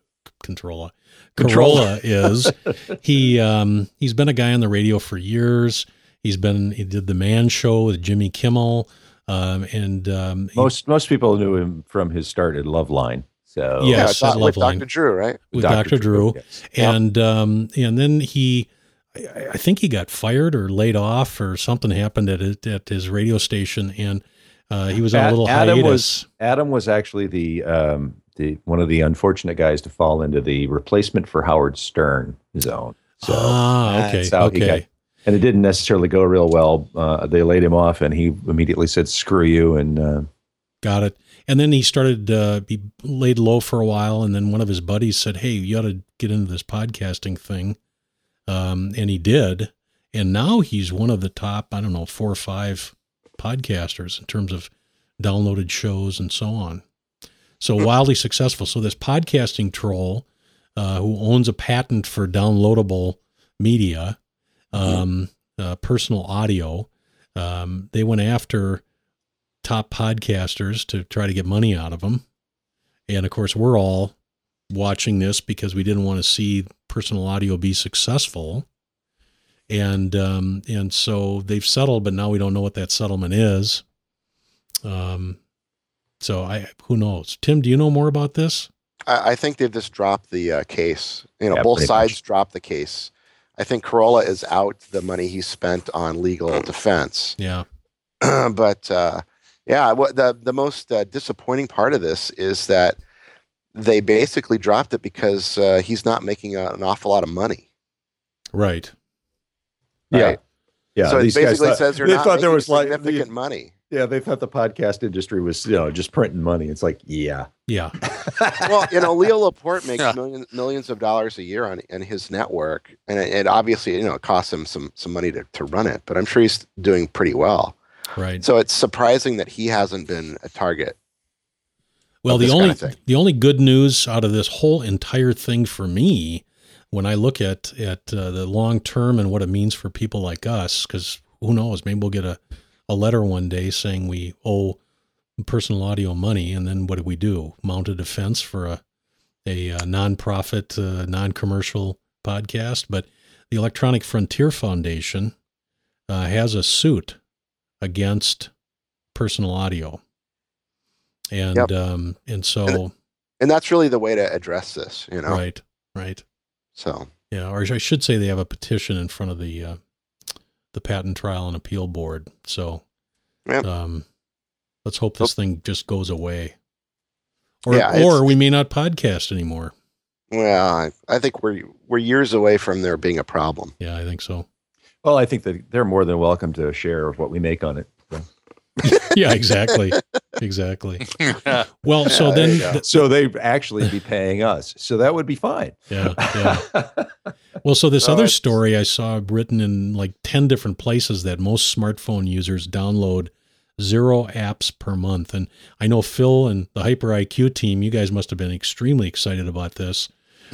is, he's been a guy on the radio for years. He did the Man Show with Jimmy Kimmel, most people knew him from his start at Loveline. So yes, with Dr. Drew, right? With Dr. Drew. Yes. And then I think he got fired or laid off, or something happened at his radio station, and he was on a little hiatus. Adam was actually the one of the unfortunate guys to fall into the replacement for Howard Stern zone. So okay. And it didn't necessarily go real well. They laid him off, and he immediately said, "Screw you!" And got it. And then he started, he laid low for a while, and then one of his buddies said, "Hey, you ought to get into this podcasting thing." And he did. And now he's one of the top, 4 or 5 podcasters in terms of downloaded shows and so on. So wildly successful. So this podcasting troll, who owns a patent for downloadable media, personal audio, they went after top podcasters to try to get money out of them. And of course, we're all watching this because we didn't want to see personal audio be successful. And so they've settled, but now we don't know what that settlement is. So who knows? Tim, do you know more about this? I think they've just dropped the case. Both sides dropped the case. I think Carolla is out the money he spent on legal defense. Yeah. But the most disappointing part of this is that they basically dropped it because he's not making an awful lot of money. Right. Right? Yeah. So it basically says you're not making significant money. Yeah, they thought the podcast industry was, just printing money. It's like, yeah. Well, Leo Laporte makes millions of dollars a year on his network, and it obviously, it costs him some money to run it, but I'm sure he's doing pretty well. Right. So it's surprising that he hasn't been a target. Well, the only good news out of this whole entire thing for me, when I look at the long term and what it means for people like us, because who knows, maybe we'll get a letter one day saying we owe personal audio money, and then what do? Mount a defense for a nonprofit, non-commercial podcast? But the Electronic Frontier Foundation has a suit against personal audio, and so that's really the way to address this, Right. So yeah, or I should say they have a petition in front of the Patent Trial and Appeal Board. So let's hope this thing just goes away. or we may not podcast anymore. Well, I think we're years away from there being a problem. Yeah, I think so. Well, I think that they're more than welcome to share of what we make on it. So. Yeah, exactly. Well, so then, so they'd actually be paying us. So that would be fine. Yeah. Well, so this other story I saw written in like 10 different places that most smartphone users download 0 apps per month. And I know Phil and the Hyper IQ team, you guys must have been extremely excited about this.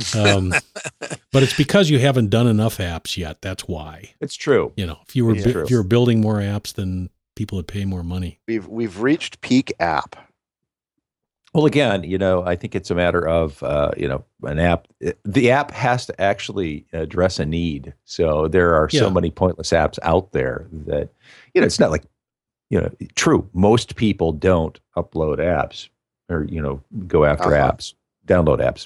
But it's because you haven't done enough apps yet. That's why. It's true. If you were building more apps, then people would pay more money. We've reached peak app. Well, again, I think it's a matter of, an app. The app has to actually address a need. So there are so many pointless apps out there that, it's not like, true. Most people don't upload apps or, go after apps, download apps.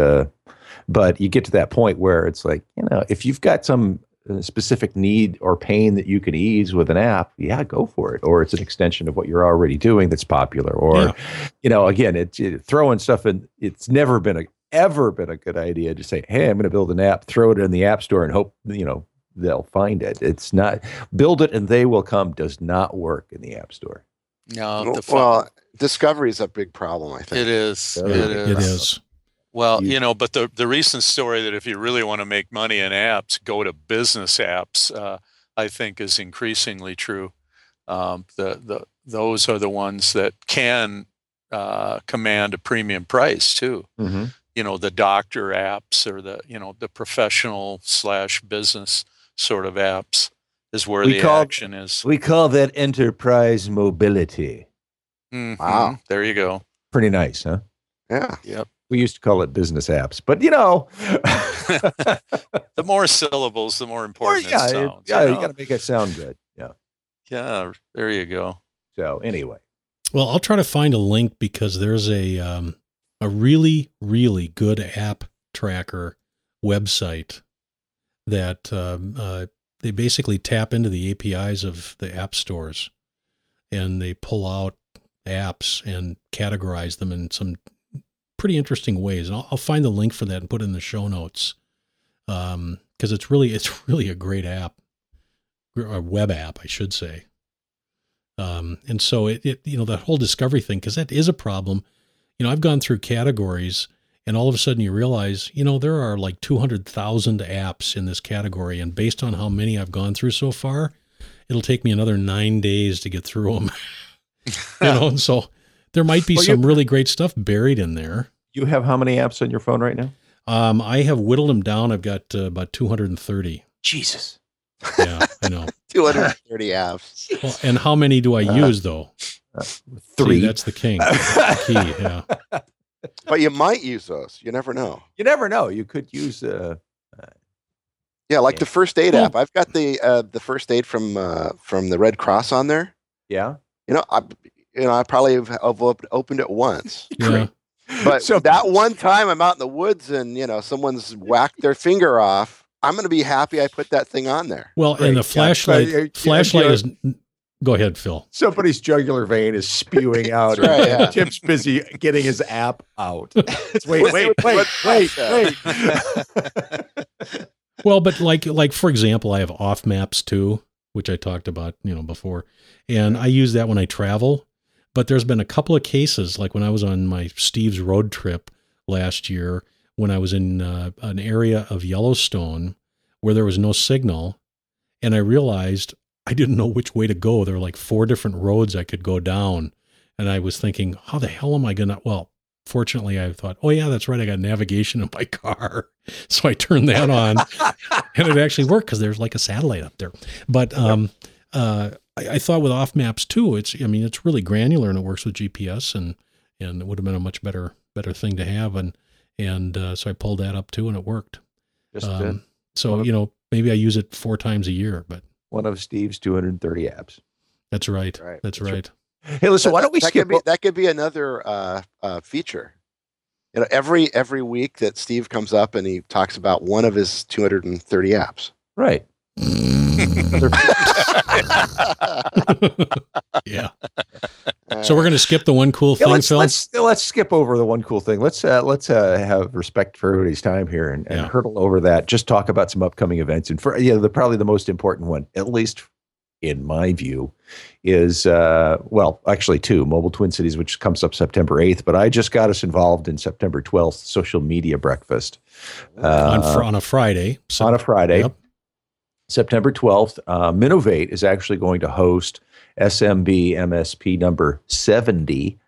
But you get to that point where it's like, if you've got some specific need or pain that you can ease with an app, go for it. Or it's an extension of what you're already doing that's popular. Or, again, it's throwing stuff in. It's never been ever been a good idea to say, hey, I'm going to build an app, throw it in the app store and hope, they'll find it. It's not build it and they will come does not work in the app store. No, discovery is a big problem, I think. It is. It is. Well, but the recent story that if you really want to make money in apps, go to business apps, I think is increasingly true. Those are the ones that can command a premium price too. Mm-hmm. The doctor apps or the professional / business sort of apps is where action is. We call that enterprise mobility. Mm-hmm. Wow. There you go. Pretty nice, huh? Yeah. Yep. We used to call it business apps, but the more syllables, the more important it sounds. You got to make it sound good. Yeah. Yeah. There you go. So anyway, well, I'll try to find a link because there's a really, really good app tracker website that they basically tap into the APIs of the app stores, and they pull out apps and categorize them in some pretty interesting ways. And I'll find the link for that and put it in the show notes. Because it's really a great app, a web app, I should say. And so it that whole discovery thing, because that is a problem. I've gone through categories and all of a sudden you realize, there are like 200,000 apps in this category. And based on how many I've gone through so far, it'll take me another 9 days to get through them. And so there might be some really great stuff buried in there. You have how many apps on your phone right now? I have whittled them down. I've got about 230. Jesus. Yeah, I know. 230 apps. Well, and how many do I use, though? 3. See, that's the key, yeah. But you might use those. You never know. You never know. You could use... the first aid app. I've got the first aid from the Red Cross on there. Yeah. I probably have opened it once. Yeah. But that one time I'm out in the woods and, someone's whacked their finger off, I'm going to be happy I put that thing on there. Well, and the flashlight is... Go ahead, Phil. Somebody's jugular vein is spewing out. Right, yeah. Tim's busy getting his app out. Wait. Well, but like for example, I have Off Maps too, which I talked about, before. And I use that when I travel. But there's been a couple of cases, like when I was on my Steve's road trip last year, when I was in an area of Yellowstone where there was no signal, and I realized I didn't know which way to go. There were like 4 different roads I could go down. And I was thinking, how the hell am I going to... Well, fortunately, I thought, oh, yeah, that's right. I got navigation in my car. So I turned that on, and it actually worked because there's like a satellite up there. But I thought with Off Maps too, it's really granular and it works with GPS, and it would have been a much better thing to have. And so I pulled that up too, and it worked. So maybe I use it 4 times a year, but one of Steve's 230 apps. That's right. That's right. Hey, listen, why don't we skip? That could be another feature. Every week that Steve comes up and he talks about one of his 230 apps. Right. Yeah. So we're going to skip the one cool thing, Phil? Let's skip over the one cool thing. Let's have respect for everybody's time here and hurdle over that. Just talk about some upcoming events. And for probably the most important one, at least in my view, is actually two. Mobile Twin Cities, which comes up September 8th, but I just got us involved in September 12th, social media breakfast on a Friday. On a Friday. Yep. September 12th, Minovate is actually going to host SMB MSP number 70.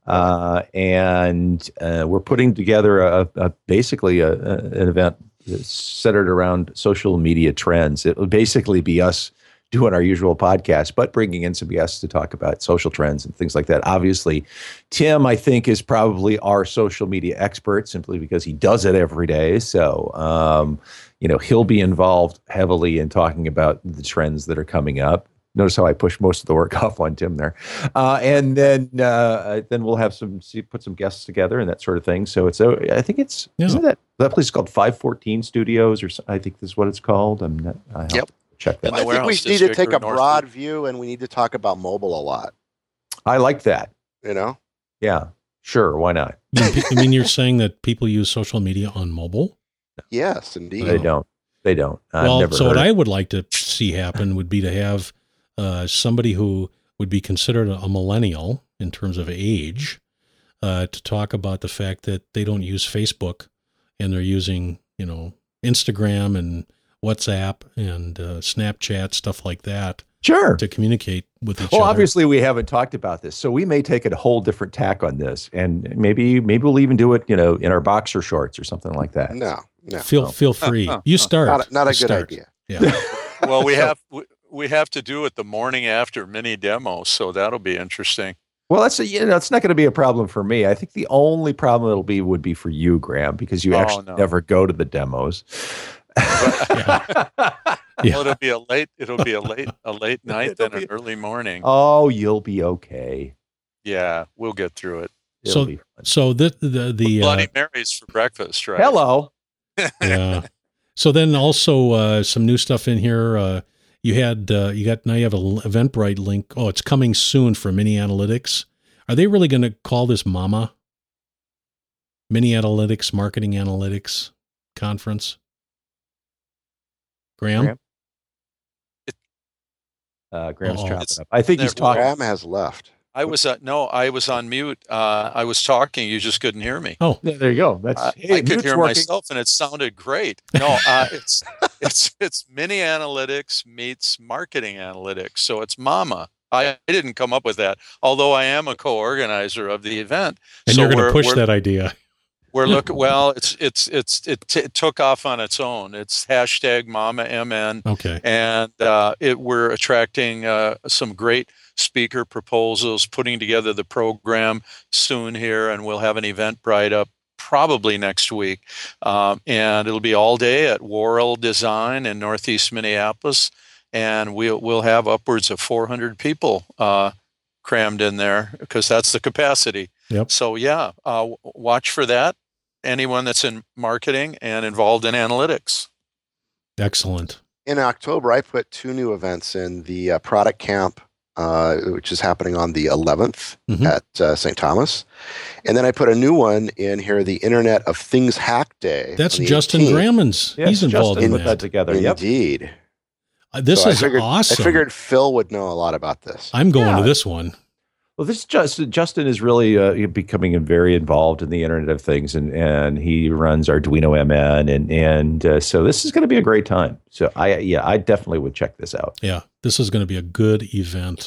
And we're putting together basically an event centered around social media trends. It will basically be us doing our usual podcast, but bringing in some guests to talk about social trends and things like that. Obviously, Tim, I think, is probably our social media expert simply because he does it every day. So, he'll be involved heavily in talking about the trends that are coming up. Notice how I push most of the work off on Tim there. And then we'll have put some guests together and that sort of thing. So I think isn't that place is called 514 Studios, or I think this is what it's called. Yep. Check that. I think we need to take a broad view, and we need to talk about mobile a lot. I like that. Yeah, sure. Why not? I mean, you're saying that people use social media on mobile? Yes, indeed. They don't. What I would like to see happen would be to have somebody who would be considered a millennial in terms of age to talk about the fact that they don't use Facebook and they're using, Instagram and WhatsApp and Snapchat, stuff like that. Sure. To communicate with each other. Well, obviously we haven't talked about this, so we may take a whole different tack on this, and maybe we'll even do it, in our boxer shorts or something like that. No. Feel free. You start. Not a good idea. Yeah. Well, we have to do it the morning after mini demo, so that'll be interesting. Well, it's not going to be a problem for me. I think the only problem would be for you, Graham, because you never go to the demos. Well, it'll be a late night than an early morning. Oh, you'll be okay. Yeah, we'll get through it. So the Bloody Marys for breakfast, right? Hello. Yeah. So then also some new stuff in here. You have an Eventbrite link. Oh, it's coming soon for Mini Analytics. Are they really going to call this MAMA? Mini Analytics, Marketing Analytics Conference? Graham? Graham's chopping up. I think he's talking. Graham has left. I was on mute. I was talking. You just couldn't hear me. Oh, there you go. I could hear myself, and it sounded great. No, it's Mini Analytics meets Marketing Analytics. So it's MAMA. I didn't come up with that, although I am a co-organizer of the event. And you're going to push that idea. We're looking. Well, it took off on its own. It's hashtag MAMAMN. Okay. And we're attracting some great speaker proposals, putting together the program soon here, and we'll have an Eventbrite up probably next week. And it'll be all day at Worrell Design in Northeast Minneapolis, and we'll have upwards of 400 people crammed in there because that's the capacity. Yep. So watch for that. Anyone that's in marketing and involved in analytics. Excellent. In October, I put two new events in: the Product Camp, which is happening on the 11th at St. Thomas. And then I put a new one in here, the Internet of Things Hack Day. That's Justin Grammons. Yes, he's involved Justin in put that together. Indeed. This is awesome. I figured Phil would know a lot about this. I'm going to this one. Well, Justin is really becoming very involved in the Internet of Things, and he runs Arduino MN, and so this is going to be a great time. So I definitely would check this out. Yeah, this is going to be a good event.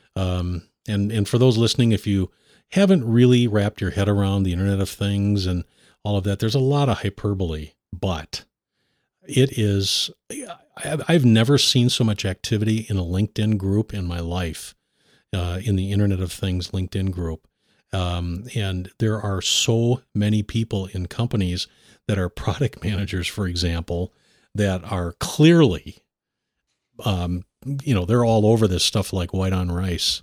And for those listening, if you haven't really wrapped your head around the Internet of Things and all of that, there's a lot of hyperbole, but it is. I've never seen so much activity in a LinkedIn group in my life. In the Internet of Things LinkedIn group. And there are so many people in companies that are product managers, for example, that are clearly, they're all over this stuff like white on rice.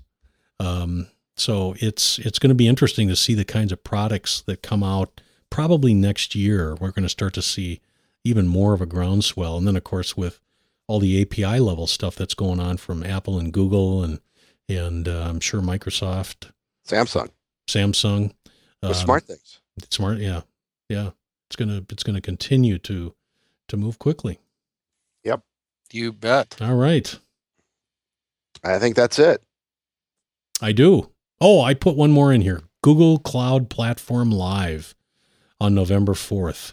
So it's going to be interesting to see the kinds of products that come out probably next year. We're going to start to see even more of a groundswell. And then, of course, with all the API level stuff that's going on from Apple and Google and I'm sure Microsoft, Samsung, with smart things. Smart, yeah. It's gonna continue to move quickly. Yep, you bet. All right, I think that's it. I do. Oh, I put one more in here. Google Cloud Platform Live on November 4th.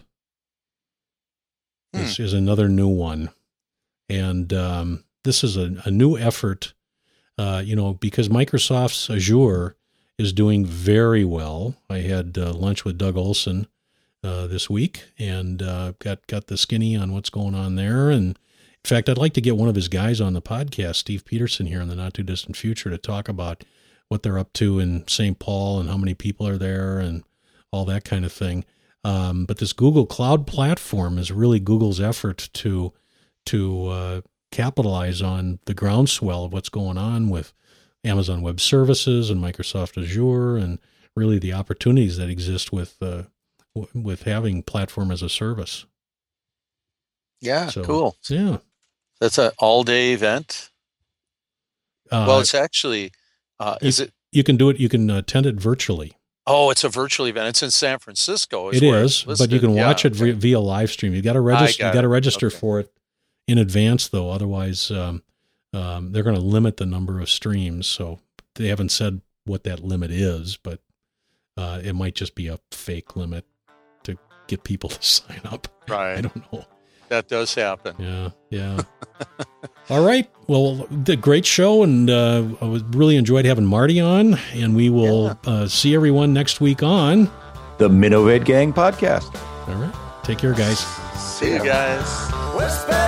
This is another new one, and this is a new effort. Because Microsoft's Azure is doing very well. I had lunch with Doug Olson this week and got the skinny on what's going on there. And in fact, I'd like to get one of his guys on the podcast, Steve Peterson, here in the not too distant future to talk about what they're up to in St. Paul and how many people are there and all that kind of thing. But this Google Cloud Platform is really Google's effort to capitalize on the groundswell of what's going on with Amazon Web Services and Microsoft Azure, and really the opportunities that exist with having platform as a service. Yeah, so, cool. Yeah, that's an all-day event. Well, it's actually is it? You can do it. You can attend it virtually. Oh, it's a virtual event. It's in San Francisco. It is, but you can watch it via live stream. You got to register. You got to register for it in advance, though. Otherwise, they're going to limit the number of streams. So they haven't said what that limit is, but it might just be a fake limit to get people to sign up. Right. I don't know. That does happen. Yeah. All right. Well, the great show, and I really enjoyed having Marty on, and we will see everyone next week on the Minnovet Gang podcast. All right. Take care, guys. See you guys.